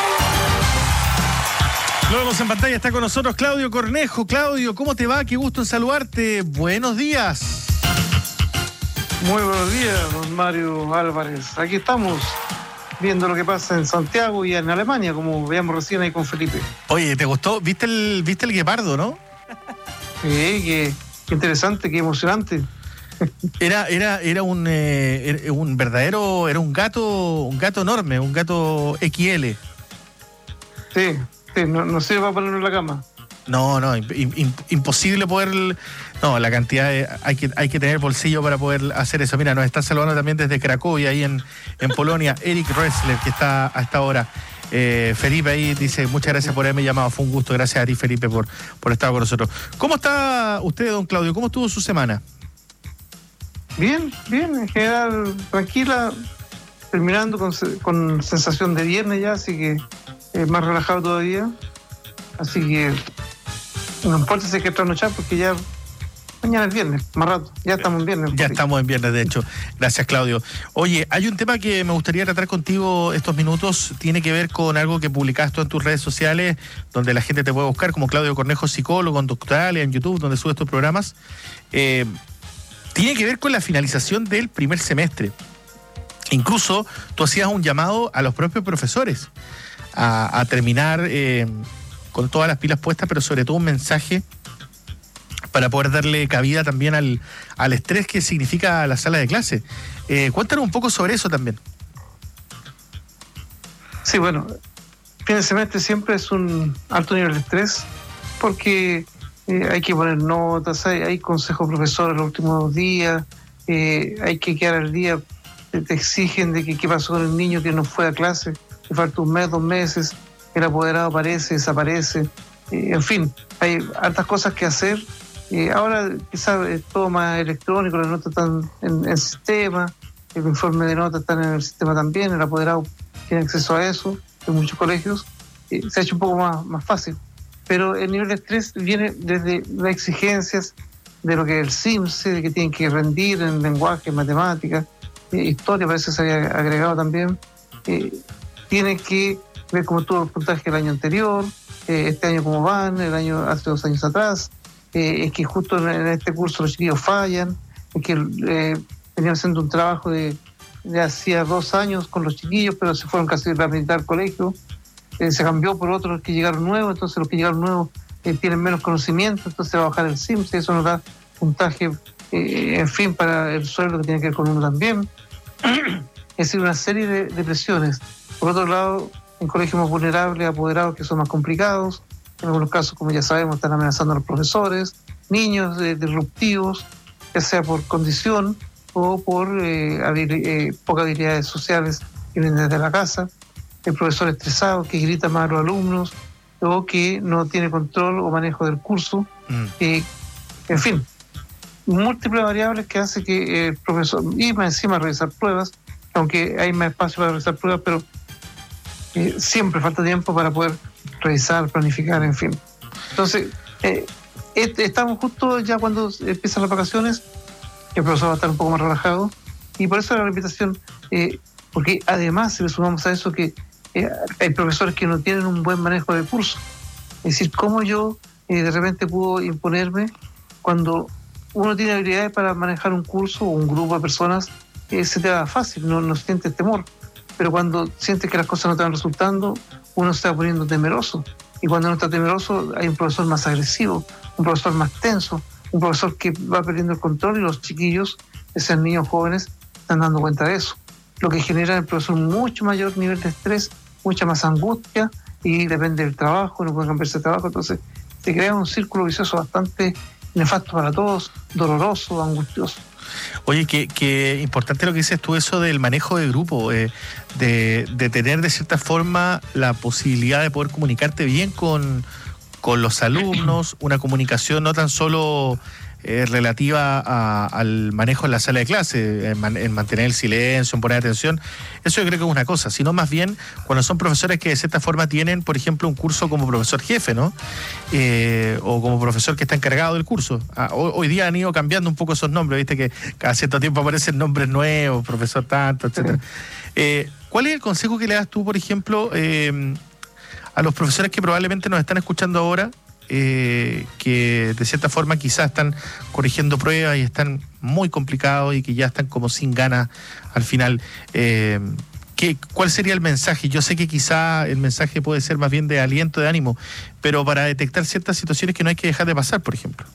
Lo vemos en pantalla, está con nosotros Claudio Cornejo. Claudio, ¿cómo te va? Qué gusto en saludarte. Buenos días. Muy buenos días, don Mario Álvarez. Aquí estamos viendo lo que pasa en Santiago y en Alemania, como veíamos recién ahí con Felipe. Oye, ¿te gustó? ¿Viste el, viste el guepardo, no? Sí, qué, qué interesante, qué emocionante. Era, era, era un, eh, era un verdadero, era un gato, un gato enorme, un gato equis ele. Sí. Sí, no, no sirve para ponerlo en la cama. No, no, imp, imposible poder... No, la cantidad de... Hay que, hay que tener bolsillo para poder hacer eso. Mira, nos está saludando también desde Cracovia, ahí en, en Polonia, Eric Ressler, que está hasta ahora. Eh, Felipe ahí dice, muchas gracias por haberme llamado, fue un gusto. Gracias a ti, Felipe, por, por estar con nosotros. ¿Cómo está usted, don Claudio? ¿Cómo estuvo su semana? Bien, bien, en general, tranquila, terminando con, con sensación de viernes ya, así que... Eh, más relajado todavía, así que no importa si hay que trasnochar porque ya mañana es viernes, más rato, ya estamos en viernes. Ya estamos en viernes, de hecho. Gracias, Claudio. Oye, hay un tema que me gustaría tratar contigo estos minutos, tiene que ver con algo que publicaste en tus redes sociales, donde la gente te puede buscar como Claudio Cornejo, psicólogo, en Doctoralia, en YouTube, donde subes tus programas. Eh, tiene que ver con la finalización del primer semestre. Incluso tú hacías un llamado a los propios profesores A, a terminar eh, con todas las pilas puestas, pero sobre todo un mensaje para poder darle cabida también al, al estrés que significa la sala de clase. Eh, cuéntanos un poco sobre eso también. Sí, bueno, fin de semestre siempre es un alto nivel de estrés porque eh, hay que poner notas, hay, hay consejos profesores los últimos días, eh, hay que quedar al día, te, te exigen de que qué pasó con el niño que no fue a clase. Le falta un mes, dos meses, el apoderado aparece, desaparece, eh, en fin, hay hartas cosas que hacer. Eh, ahora quizás es todo más electrónico, las notas están en el sistema, el informe de notas está en el sistema también, el apoderado tiene acceso a eso, en muchos colegios, eh, se ha hecho un poco más, más fácil. Pero el nivel de estrés viene desde las exigencias de lo que es el SIMSE, de que tienen que rendir en lenguaje, en matemáticas, eh, historia parece que se había agregado también. Eh, Tienen que ver cómo estuvo el puntaje el año anterior, eh, este año cómo van, el año hace dos años atrás, eh, es que justo en, en este curso los chiquillos fallan, es que eh, venían haciendo un trabajo de, de hacía dos años con los chiquillos, pero se fueron casi a militar al colegio, eh, se cambió por otros que llegaron nuevos, entonces los que llegaron nuevos eh, tienen menos conocimiento, entonces se va a bajar el SIMSE, eso nos da puntaje, eh, en fin, para el sueldo que tiene que ver con uno también. Es decir, una serie de, de presiones. Por otro lado, en colegios más vulnerables, apoderados que son más complicados, en algunos casos, como ya sabemos, están amenazando a los profesores, niños eh, disruptivos, ya sea por condición o por eh, habil- eh, pocas habilidades sociales que vienen desde la casa, el profesor estresado que grita más a los alumnos o que no tiene control o manejo del curso, mm. eh, en fin, múltiples variables que hace que el profesor, y más encima realizar pruebas, aunque hay más espacio para realizar pruebas, pero eh, siempre falta tiempo para poder revisar, planificar, en fin. Entonces, eh, est- estamos justo ya cuando empiezan las vacaciones, el profesor va a estar un poco más relajado, y por eso la invitación, eh, porque además, si le sumamos a eso que eh, hay profesores que no tienen un buen manejo del curso, es decir, cómo yo eh, de repente puedo imponerme cuando uno tiene habilidades para manejar un curso o un grupo de personas, Eh, se te da fácil, no, no sientes temor, pero cuando sientes que las cosas no te van resultando, uno se va poniendo temeroso, y cuando uno está temeroso hay un profesor más agresivo, un profesor más tenso, un profesor que va perdiendo el control, y los chiquillos, esos niños jóvenes, están dando cuenta de eso, lo que genera en el profesor mucho mayor nivel de estrés, mucha más angustia, y depende del trabajo, no puede cambiarse de trabajo, entonces se crea un círculo vicioso bastante nefasto para todos, doloroso, angustioso. Oye, qué, qué importante lo que dices tú, eso del manejo de grupo, eh, de, de tener de cierta forma la posibilidad de poder comunicarte bien con, con los alumnos, una comunicación no tan solo eh, relativa a, al manejo en la sala de clase, en, man, en mantener el silencio, en poner atención. Eso yo creo que es una cosa, sino más bien cuando son profesores que de cierta forma tienen, por ejemplo, un curso como profesor jefe, ¿no? Eh, o como profesor que está encargado del curso. Ah, hoy, hoy día han ido cambiando un poco esos nombres, viste que cada cierto tiempo aparecen nombres nuevos, profesor tanto, etcétera. Eh, ¿Cuál es el consejo que le das tú, por ejemplo, eh, a los profesores que probablemente nos están escuchando ahora, eh, que de cierta forma quizás están corrigiendo pruebas y están muy complicados y que ya están como sin ganas al final? Eh, ¿qué, ¿Cuál sería el mensaje? Yo sé que quizá el mensaje puede ser más bien de aliento, de ánimo, pero para detectar ciertas situaciones que no hay que dejar de pasar, por ejemplo.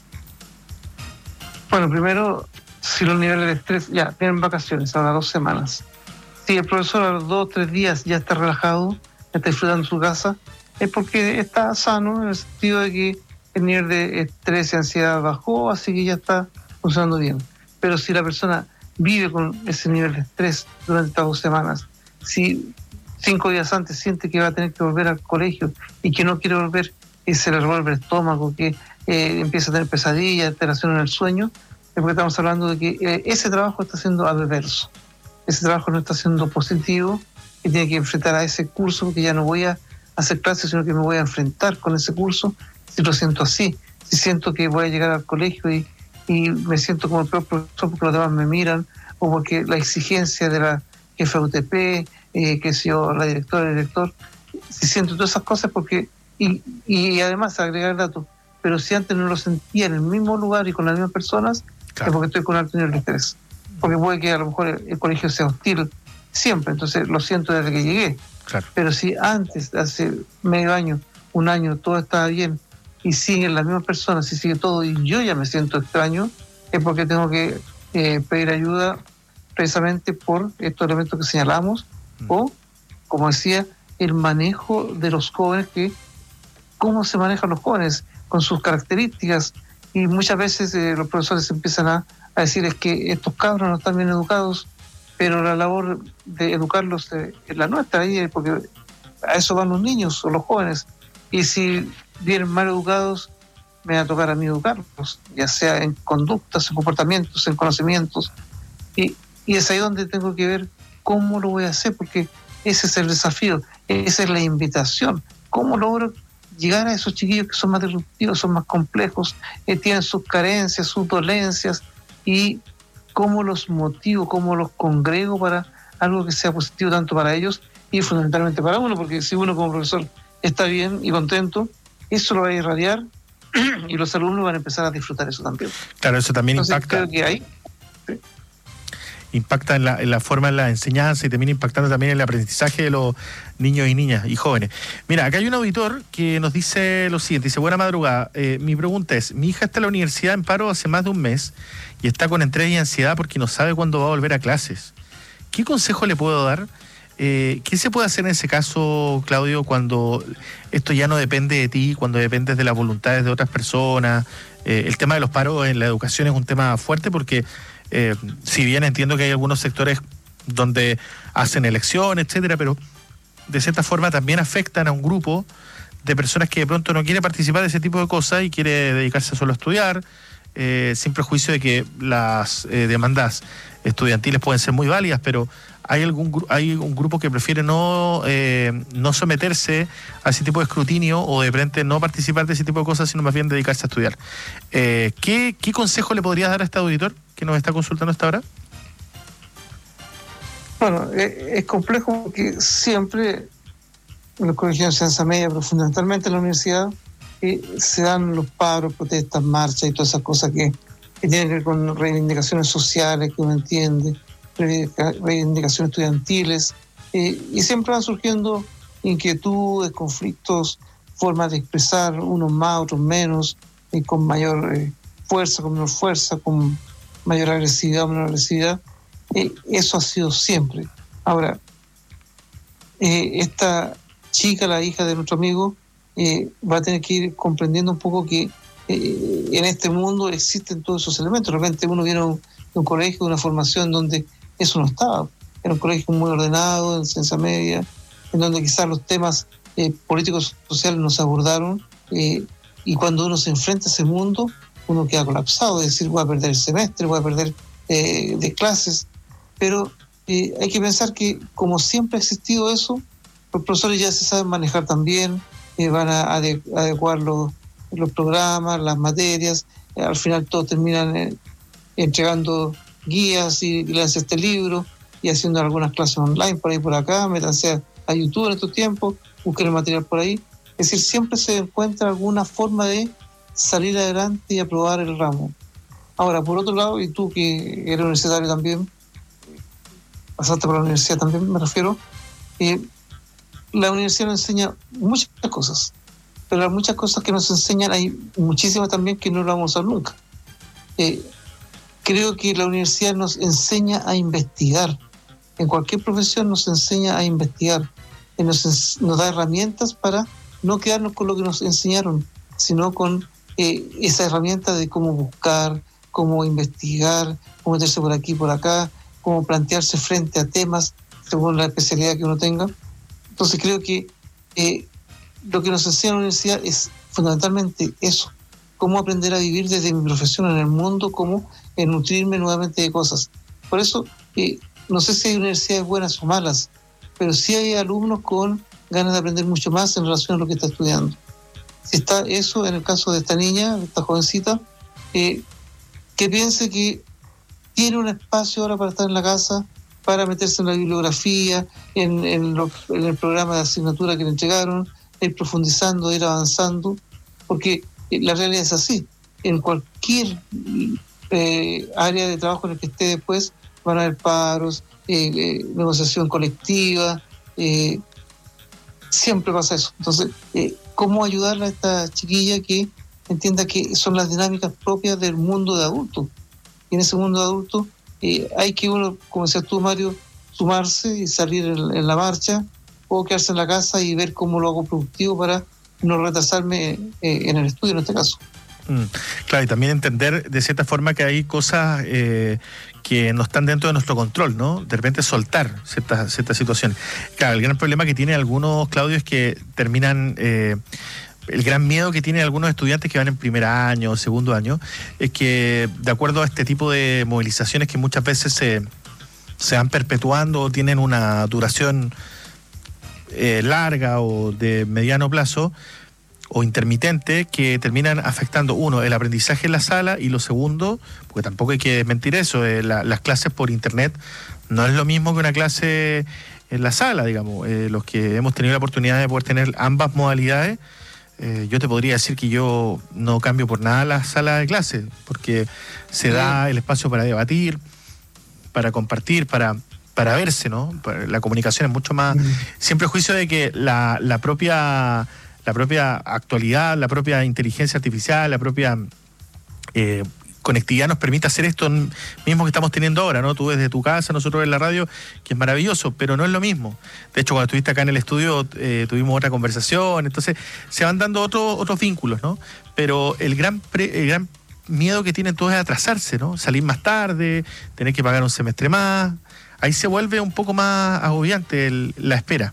Bueno, primero, si los niveles de estrés, ya, tienen vacaciones, ahora dos semanas. Si el profesor a los dos o tres días ya está relajado, ya está disfrutando en su casa, es porque está sano en el sentido de que el nivel de estrés y ansiedad bajó, así que ya está funcionando bien. Pero si la persona vive con ese nivel de estrés durante estas dos semanas, si cinco días antes siente que va a tener que volver al colegio y que no quiere volver, y se le revuelve el estómago, que eh, empieza a tener pesadillas, alteración en el sueño, es porque estamos hablando de que eh, ese trabajo está siendo adverso. Ese trabajo no está siendo positivo y tiene que enfrentar a ese curso, porque ya no voy a hacer clases, sino que me voy a enfrentar con ese curso. Si lo siento así, si siento que voy a llegar al colegio y, y me siento como el peor profesor porque los demás me miran, o porque la exigencia de la jefa de U T P, eh, que si yo, la directora, el director, si siento todas esas cosas, porque y, y además agregar datos, pero si antes no lo sentía en el mismo lugar y con las mismas personas, claro, es porque estoy con alto nivel de estrés. Porque puede que a lo mejor el, el colegio sea hostil siempre, entonces lo siento desde que llegué. Claro. Pero si antes, hace medio año, un año, todo estaba bien y siguen las mismas personas y sigue todo y yo ya me siento extraño, es porque tengo que eh, pedir ayuda precisamente por estos elementos que señalamos, mm. o, como decía, el manejo de los jóvenes, que cómo se manejan los jóvenes con sus características. Y muchas veces eh, los profesores empiezan a, a decir es que estos cabros no están bien educados, pero la labor de educarlos eh, es la nuestra, ahí, porque a eso van los niños o los jóvenes. Y si vienen mal educados, me va a tocar a mí educarlos, ya sea en conductas, en comportamientos, en conocimientos. Y, y es ahí donde tengo que ver cómo lo voy a hacer, porque ese es el desafío, esa es la invitación. ¿Cómo logro llegar a esos chiquillos que son más disruptivos, son más complejos, eh, tienen sus carencias, sus dolencias, y cómo los motivo, cómo los congrego para algo que sea positivo tanto para ellos y fundamentalmente para uno? Porque si uno como profesor está bien y contento, eso lo va a irradiar y los alumnos van a empezar a disfrutar eso también. Claro, eso también Entonces, impacta. Creo que hay, sí. impacta en la, en la forma de la enseñanza y termina impactando también en el aprendizaje de los niños y niñas y jóvenes. Mira, acá hay un auditor que nos dice lo siguiente, dice: buena madrugada, eh, mi pregunta es, mi hija está en la universidad en paro hace más de un mes y está con estrés y ansiedad porque no sabe cuándo va a volver a clases. ¿Qué consejo le puedo dar? Eh, ¿Qué se puede hacer en ese caso, Claudio, cuando esto ya no depende de ti, cuando dependes de las voluntades de otras personas? Eh, el tema de los paros en la educación es un tema fuerte porque eh, si bien entiendo que hay algunos sectores donde hacen elecciones, etcétera, pero de cierta forma también afectan a un grupo de personas que de pronto no quiere participar de ese tipo de cosas y quiere dedicarse solo a estudiar, eh, sin prejuicio de que las eh, demandas estudiantiles pueden ser muy válidas, pero hay algún hay un grupo que prefiere no eh, no someterse a ese tipo de escrutinio o de frente no participar de ese tipo de cosas, sino más bien dedicarse a estudiar. Eh, ¿qué, ¿Qué consejo le podrías dar a este auditor que nos está consultando hasta ahora? Bueno, eh, es complejo porque siempre en los colegios de enseñanza media, pero fundamentalmente en la universidad, eh, se dan los paros, protestas, marchas y todas esas cosas que, que tienen que ver con reivindicaciones sociales que uno entiende, reivindicaciones estudiantiles, eh, y siempre van surgiendo inquietudes, conflictos, formas de expresar, unos más, otros menos, y con mayor eh, fuerza, con menor fuerza, con mayor agresividad o menor agresividad. Eh, eso ha sido siempre. Ahora, eh, esta chica, la hija de nuestro amigo, eh, va a tener que ir comprendiendo un poco que eh, en este mundo existen todos esos elementos. De repente uno viene de un, de un colegio, de una formación donde eso no estaba. Era un colegio muy ordenado, en ciencia media, en donde quizás los temas eh, políticos sociales no se abordaron, eh, y cuando uno se enfrenta a ese mundo, uno queda colapsado, es decir, voy a perder el semestre, voy a perder eh, de clases, pero eh, hay que pensar que como siempre ha existido eso, los profesores ya se saben manejar también, eh, van a ade- adecuar los, los programas, las materias, eh, al final todos terminan eh, entregando guías y, y lanzan este libro y haciendo algunas clases online por ahí por acá, métanse a, a YouTube en estos tiempos, busquen el material por ahí. Es decir, siempre se encuentra alguna forma de salir adelante y aprobar el ramo. Ahora, por otro lado, y tú que eres universitario también, pasaste por la universidad también, me refiero, eh, la universidad nos enseña muchas cosas, pero las muchas cosas que nos enseñan hay muchísimas también que no lo vamos a usar nunca. Eh, creo que la universidad nos enseña a investigar. En cualquier profesión nos enseña a investigar. Eh, nos, nos da herramientas para no quedarnos con lo que nos enseñaron, sino con eh, esa herramienta de cómo buscar, cómo investigar, cómo meterse por aquí, por acá, cómo plantearse frente a temas según la especialidad que uno tenga. Entonces creo que eh, lo que nos enseña la universidad es fundamentalmente eso, cómo aprender a vivir desde mi profesión en el mundo, cómo eh, nutrirme nuevamente de cosas. Por eso, eh, no sé si hay universidades buenas o malas, pero sí hay alumnos con ganas de aprender mucho más en relación a lo que está estudiando. Si está eso, en el caso de esta niña, de esta jovencita, eh, que piense que tiene un espacio ahora para estar en la casa, para meterse en la bibliografía, en, en, lo, en el programa de asignatura que le entregaron, ir profundizando, ir avanzando, porque la realidad es así. En cualquier eh, área de trabajo en el que esté después van a haber paros, eh, eh, negociación colectiva, eh, siempre pasa eso. Entonces, eh, ¿cómo ayudarle a esta chiquilla que entienda que son las dinámicas propias del mundo de adultos? Y en ese mundo de adultos eh, hay que uno, como decías tú, Mario, sumarse y salir en, en la marcha, o quedarse en la casa y ver cómo lo hago productivo para no retrasarme eh, en el estudio en este caso. Mm, claro, y también entender de cierta forma que hay cosas eh, que no están dentro de nuestro control, ¿no? De repente soltar ciertas ciertas situaciones. Claro, el gran problema que tienen algunos, Claudio, es que terminan... Eh, el gran miedo que tienen algunos estudiantes que van en primer año o segundo año es que, de acuerdo a este tipo de movilizaciones que muchas veces se, se van perpetuando o tienen una duración eh, larga o de mediano plazo o intermitente, que terminan afectando, uno, el aprendizaje en la sala, y lo segundo, porque tampoco hay que mentir eso, eh, la, las clases por internet no es lo mismo que una clase en la sala, digamos. Eh, los que hemos tenido la oportunidad de poder tener ambas modalidades, Eh, yo te podría decir que yo no cambio por nada la sala de clase, porque se da el espacio para debatir, para compartir, para, para verse, ¿no? La comunicación es mucho más... Siempre el juicio de que la, la propia la propia actualidad, la propia inteligencia artificial, la propia eh, conectividad nos permite hacer esto mismo que estamos teniendo ahora, ¿no? Tú desde tu casa, nosotros en la radio, que es maravilloso, pero no es lo mismo. De hecho, cuando estuviste acá en el estudio, eh, tuvimos otra conversación, entonces se van dando otro, otros vínculos, ¿no? Pero el gran, pre, el gran miedo que tienen todos es atrasarse, ¿no? Salir más tarde, tener que pagar un semestre más. Ahí se vuelve un poco más agobiante el, la espera.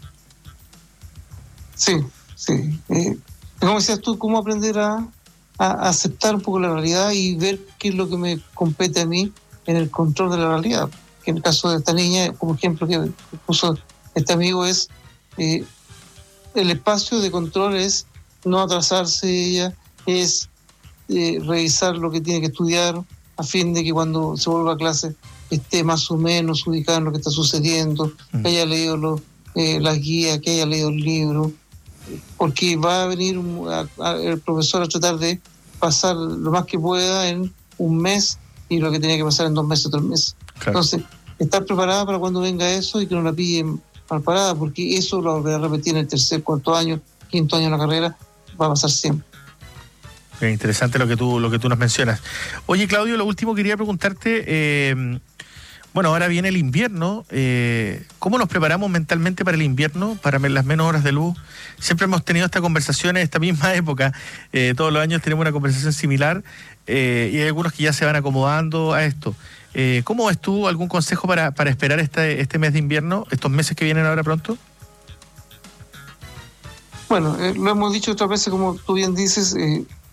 Sí, sí. Eh, como decías tú, ¿cómo aprender a... a aceptar un poco la realidad y ver qué es lo que me compete a mí en el control de la realidad? Que en el caso de esta niña, como ejemplo que puso este amigo, es eh, el espacio de control es no atrasarse ella, es eh, revisar lo que tiene que estudiar a fin de que cuando se vuelva a clase esté más o menos ubicado en lo que está sucediendo, mm. que haya leído lo, eh, las guías, que haya leído el libro, porque va a venir un, a, a, el profesor a tratar de pasar lo más que pueda en un mes y lo que tenía que pasar en dos meses o tres meses. Claro. Entonces, estar preparada para cuando venga eso y que no la pillen mal parada, porque eso lo volverá a repetir en el tercer, cuarto año, quinto año de la carrera, va a pasar siempre. Es interesante lo que tú lo que tú nos mencionas. Oye, Claudio, lo último quería preguntarte, eh, bueno, ahora viene el invierno, eh, ¿cómo nos preparamos mentalmente para el invierno, para las menos horas de luz? Siempre hemos tenido esta conversación en esta misma época, eh, todos los años tenemos una conversación similar, eh, y hay algunos que ya se van acomodando a esto. Eh, ¿Cómo ves tú algún consejo para, para esperar este, este mes de invierno, estos meses que vienen ahora pronto? Bueno, eh, lo hemos dicho otras veces, como tú bien dices, eh,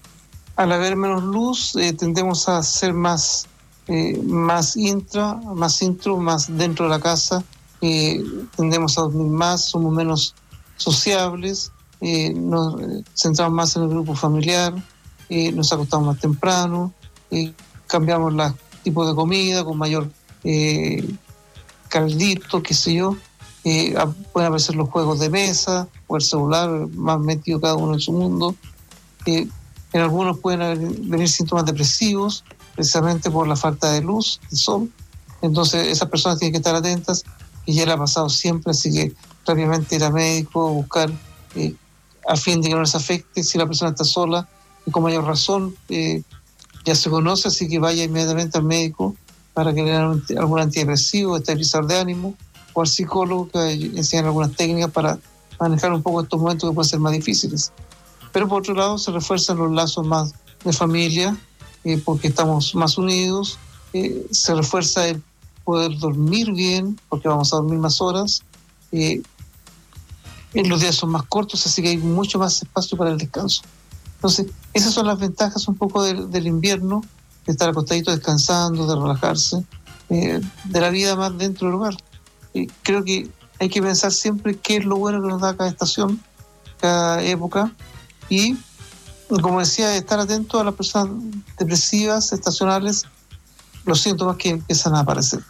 al haber menos luz, eh, tendemos a ser más, eh, más intra, más intro, más dentro de la casa, eh, tendemos a dormir más, somos menos sociables, eh, nos centramos más en el grupo familiar, eh, nos acostamos más temprano, eh, cambiamos los tipos de comida con mayor eh, caldito, qué sé yo, eh, pueden aparecer los juegos de mesa o el celular, más metido cada uno en su mundo. Eh, en algunos pueden haber, venir síntomas depresivos, precisamente por la falta de luz, de sol. Entonces esas personas tienen que estar atentas, y ya le ha pasado siempre, así que rápidamente ir al médico, buscar, eh, a fin de que no les afecte. Si la persona está sola, y con mayor razón, eh, ya se conoce, así que vaya inmediatamente al médico para que le den algún antidepresivo, estabilizador de ánimo, o al psicólogo que enseñan algunas técnicas para manejar un poco estos momentos que pueden ser más difíciles. Pero por otro lado se refuerzan los lazos más de familia, eh, porque estamos más unidos, eh, se refuerza el poder dormir bien, porque vamos a dormir más horas, eh, los días son más cortos, así que hay mucho más espacio para el descanso. Entonces, esas son las ventajas un poco del, del invierno, de estar acostadito descansando, de relajarse, eh, de la vida más dentro del hogar. Eh, creo que hay que pensar siempre qué es lo bueno que nos da cada estación, cada época, y, como decía, estar atento a las personas depresivas, estacionales, los síntomas que empiezan a aparecer.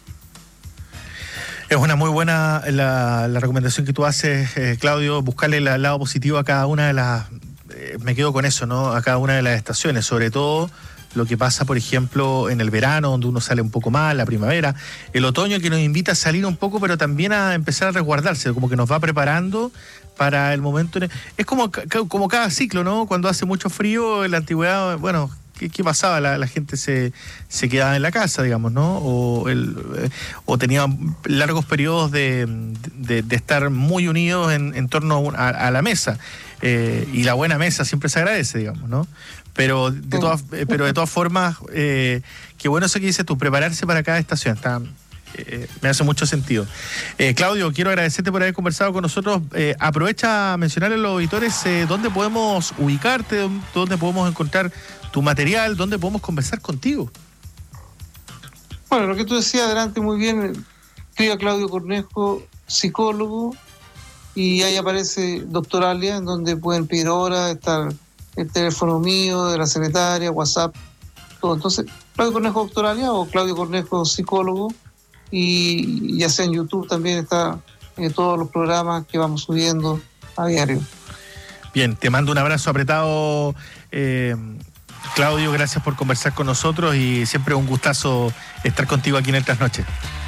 Es una muy buena la, la recomendación que tú haces, eh, Claudio, buscarle el lado positivo a cada una de las, eh, me quedo con eso, ¿no? A cada una de las estaciones, sobre todo lo que pasa, por ejemplo, en el verano, donde uno sale un poco más, la primavera, el otoño, que nos invita a salir un poco, pero también a empezar a resguardarse, como que nos va preparando para el momento. Es como, como cada ciclo, ¿no? Cuando hace mucho frío, en la antigüedad, bueno, ¿qué, qué pasaba? La, la gente se, se quedaba en la casa, digamos, ¿no? O, el, o tenía largos periodos de, de, de estar muy unidos en, en torno a, a la mesa. Eh, y la buena mesa siempre se agradece, digamos, ¿no? Pero de todas, pero de todas formas, eh, qué bueno eso que dices tú, prepararse para cada estación. Está, eh, me hace mucho sentido. Eh, Claudio, quiero agradecerte por haber conversado con nosotros. Eh, aprovecha a mencionar a los auditores eh, dónde podemos ubicarte, dónde podemos encontrar tu material, dónde podemos conversar contigo. Bueno, lo que tú decías adelante muy bien, escribe a Claudio Cornejo, psicólogo, y ahí aparece Doctoralia, en donde pueden pedir horas, estar el teléfono mío, de la secretaria, WhatsApp, todo. Entonces, Claudio Cornejo Doctoralia o Claudio Cornejo Psicólogo, y ya sea en YouTube también está eh, todos los programas que vamos subiendo a diario. Bien, te mando un abrazo apretado, eh, Claudio, gracias por conversar con nosotros y siempre un gustazo estar contigo aquí en el Trasnoche.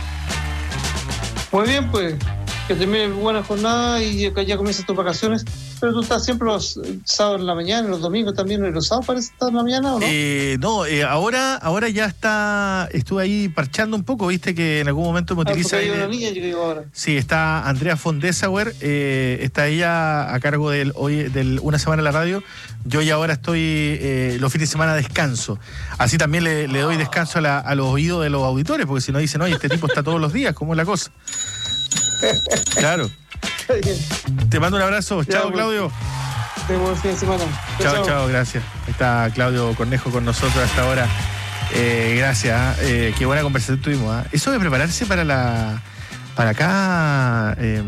Muy bien, pues, que termine buena jornada y que ya comienzan tus vacaciones. Pero tú estás siempre los sábados en la mañana, los domingos también, y los sábados parece que estás en la mañana, ¿o no? Eh, no, eh, ahora, ahora ya está, estuve ahí parchando un poco, viste que en algún momento me ah, utiliza... Hay una niña, yo digo ahora. Sí, está Andrea von Dessauer, eh, está ella a cargo del hoy del Una Semana en la Radio. Yo ya ahora estoy, eh, los fines de semana descanso. Así también le, le doy descanso a, la, a los oídos de los auditores, porque si no dicen, oye, este tipo está todos los días, ¿cómo es la cosa? Claro. Te mando un abrazo. Chao, chao, Claudio. Te buen fin de semana. Chao, chao, chao, gracias. Está Claudio Cornejo con nosotros hasta ahora. Eh, gracias. Eh, qué buena conversación tuvimos. ¿eh? Eso de prepararse para la para cada eh,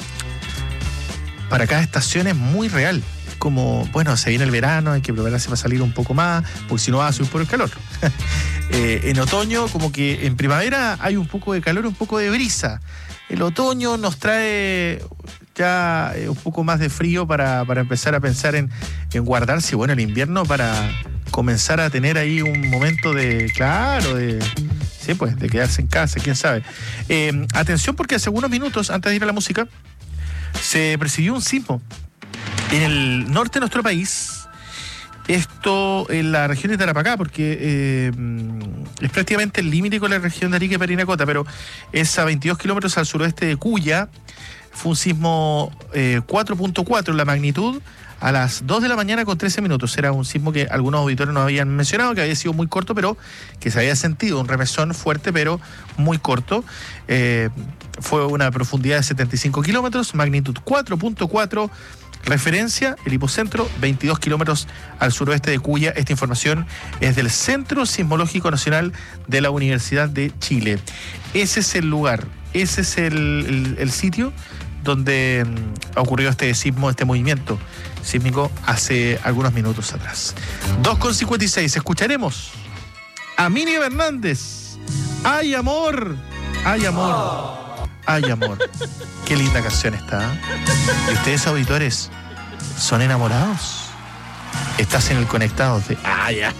para cada estación es muy real. Es como, bueno, se viene el verano, hay que prepararse para salir un poco más, porque si no va a subir por el calor. eh, en otoño, como que en primavera hay un poco de calor, un poco de brisa. El otoño nos trae ya un poco más de frío para, para empezar a pensar en, en guardarse. Bueno, el invierno para comenzar a tener ahí un momento de, claro, de, sí, pues, de quedarse en casa, quién sabe. Eh, atención, porque hace algunos minutos, antes de ir a la música, se percibió un sismo en el norte de nuestro país. Esto en la región de Tarapacá, porque eh, es prácticamente el límite con la región de Arica y Parinacota, pero es a veintidós kilómetros al suroeste de Cuya. Fue un sismo eh, cuatro punto cuatro en la magnitud a las dos de la mañana con trece minutos. Era un sismo que algunos auditores nos habían mencionado, que había sido muy corto, pero que se había sentido un remesón fuerte, pero muy corto. Eh, fue una profundidad de setenta y cinco kilómetros, magnitud cuatro punto cuatro. Referencia, el hipocentro, veintidós kilómetros al suroeste de Cuya. Esta información es del Centro Sismológico Nacional de la Universidad de Chile. Ese es el lugar, ese es el, el, el sitio donde mm, ha ocurrido este sismo, este movimiento sísmico hace algunos minutos atrás. dos con cincuenta y seis, escucharemos a Miriam Hernández. ¡Ay, amor! ¡Ay, amor! ¡Ay, amor! Qué linda canción está. ¿Y ustedes, auditores, son enamorados? Estás en el Conectados de... ¡Ah, ya!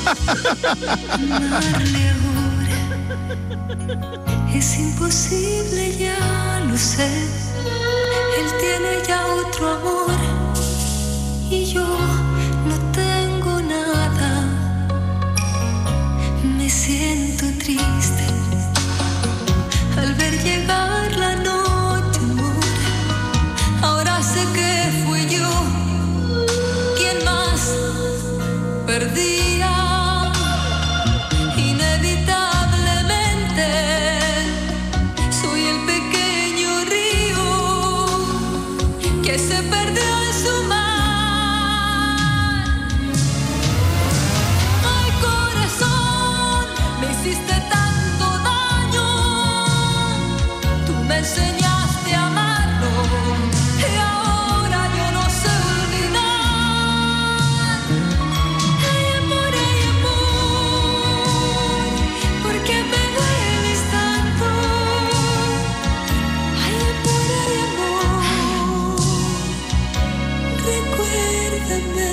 Es imposible, ya lo sé. Él tiene ya otro amor y yo no tengo nada. Me siento triste al ver llegar la noche, amor. Ahora sé que fui yo quien más perdía. Inevitablemente soy el pequeño río que se perdió en su mar. Ay, corazón, me hiciste tanto daño. Tú me enseñaste a amarlo y ahora yo no sé olvidar. Ay, amor, ay, amor, ¿por qué me dueles tanto? Ay, amor, ay, amor, recuérdame.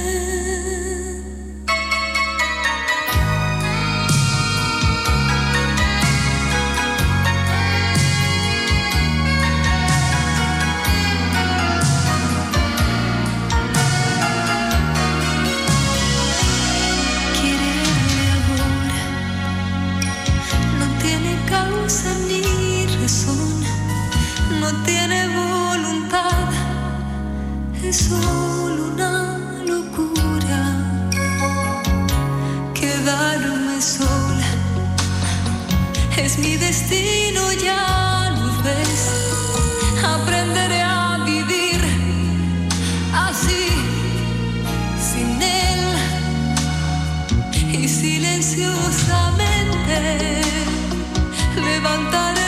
Quererme ahora no tiene causa ni razón, no tiene voluntad, es solo una locura. Quedarme sola es mi destino, ya lo ves. Aprenderé a vivir así, sin él, y silenciosamente levantaré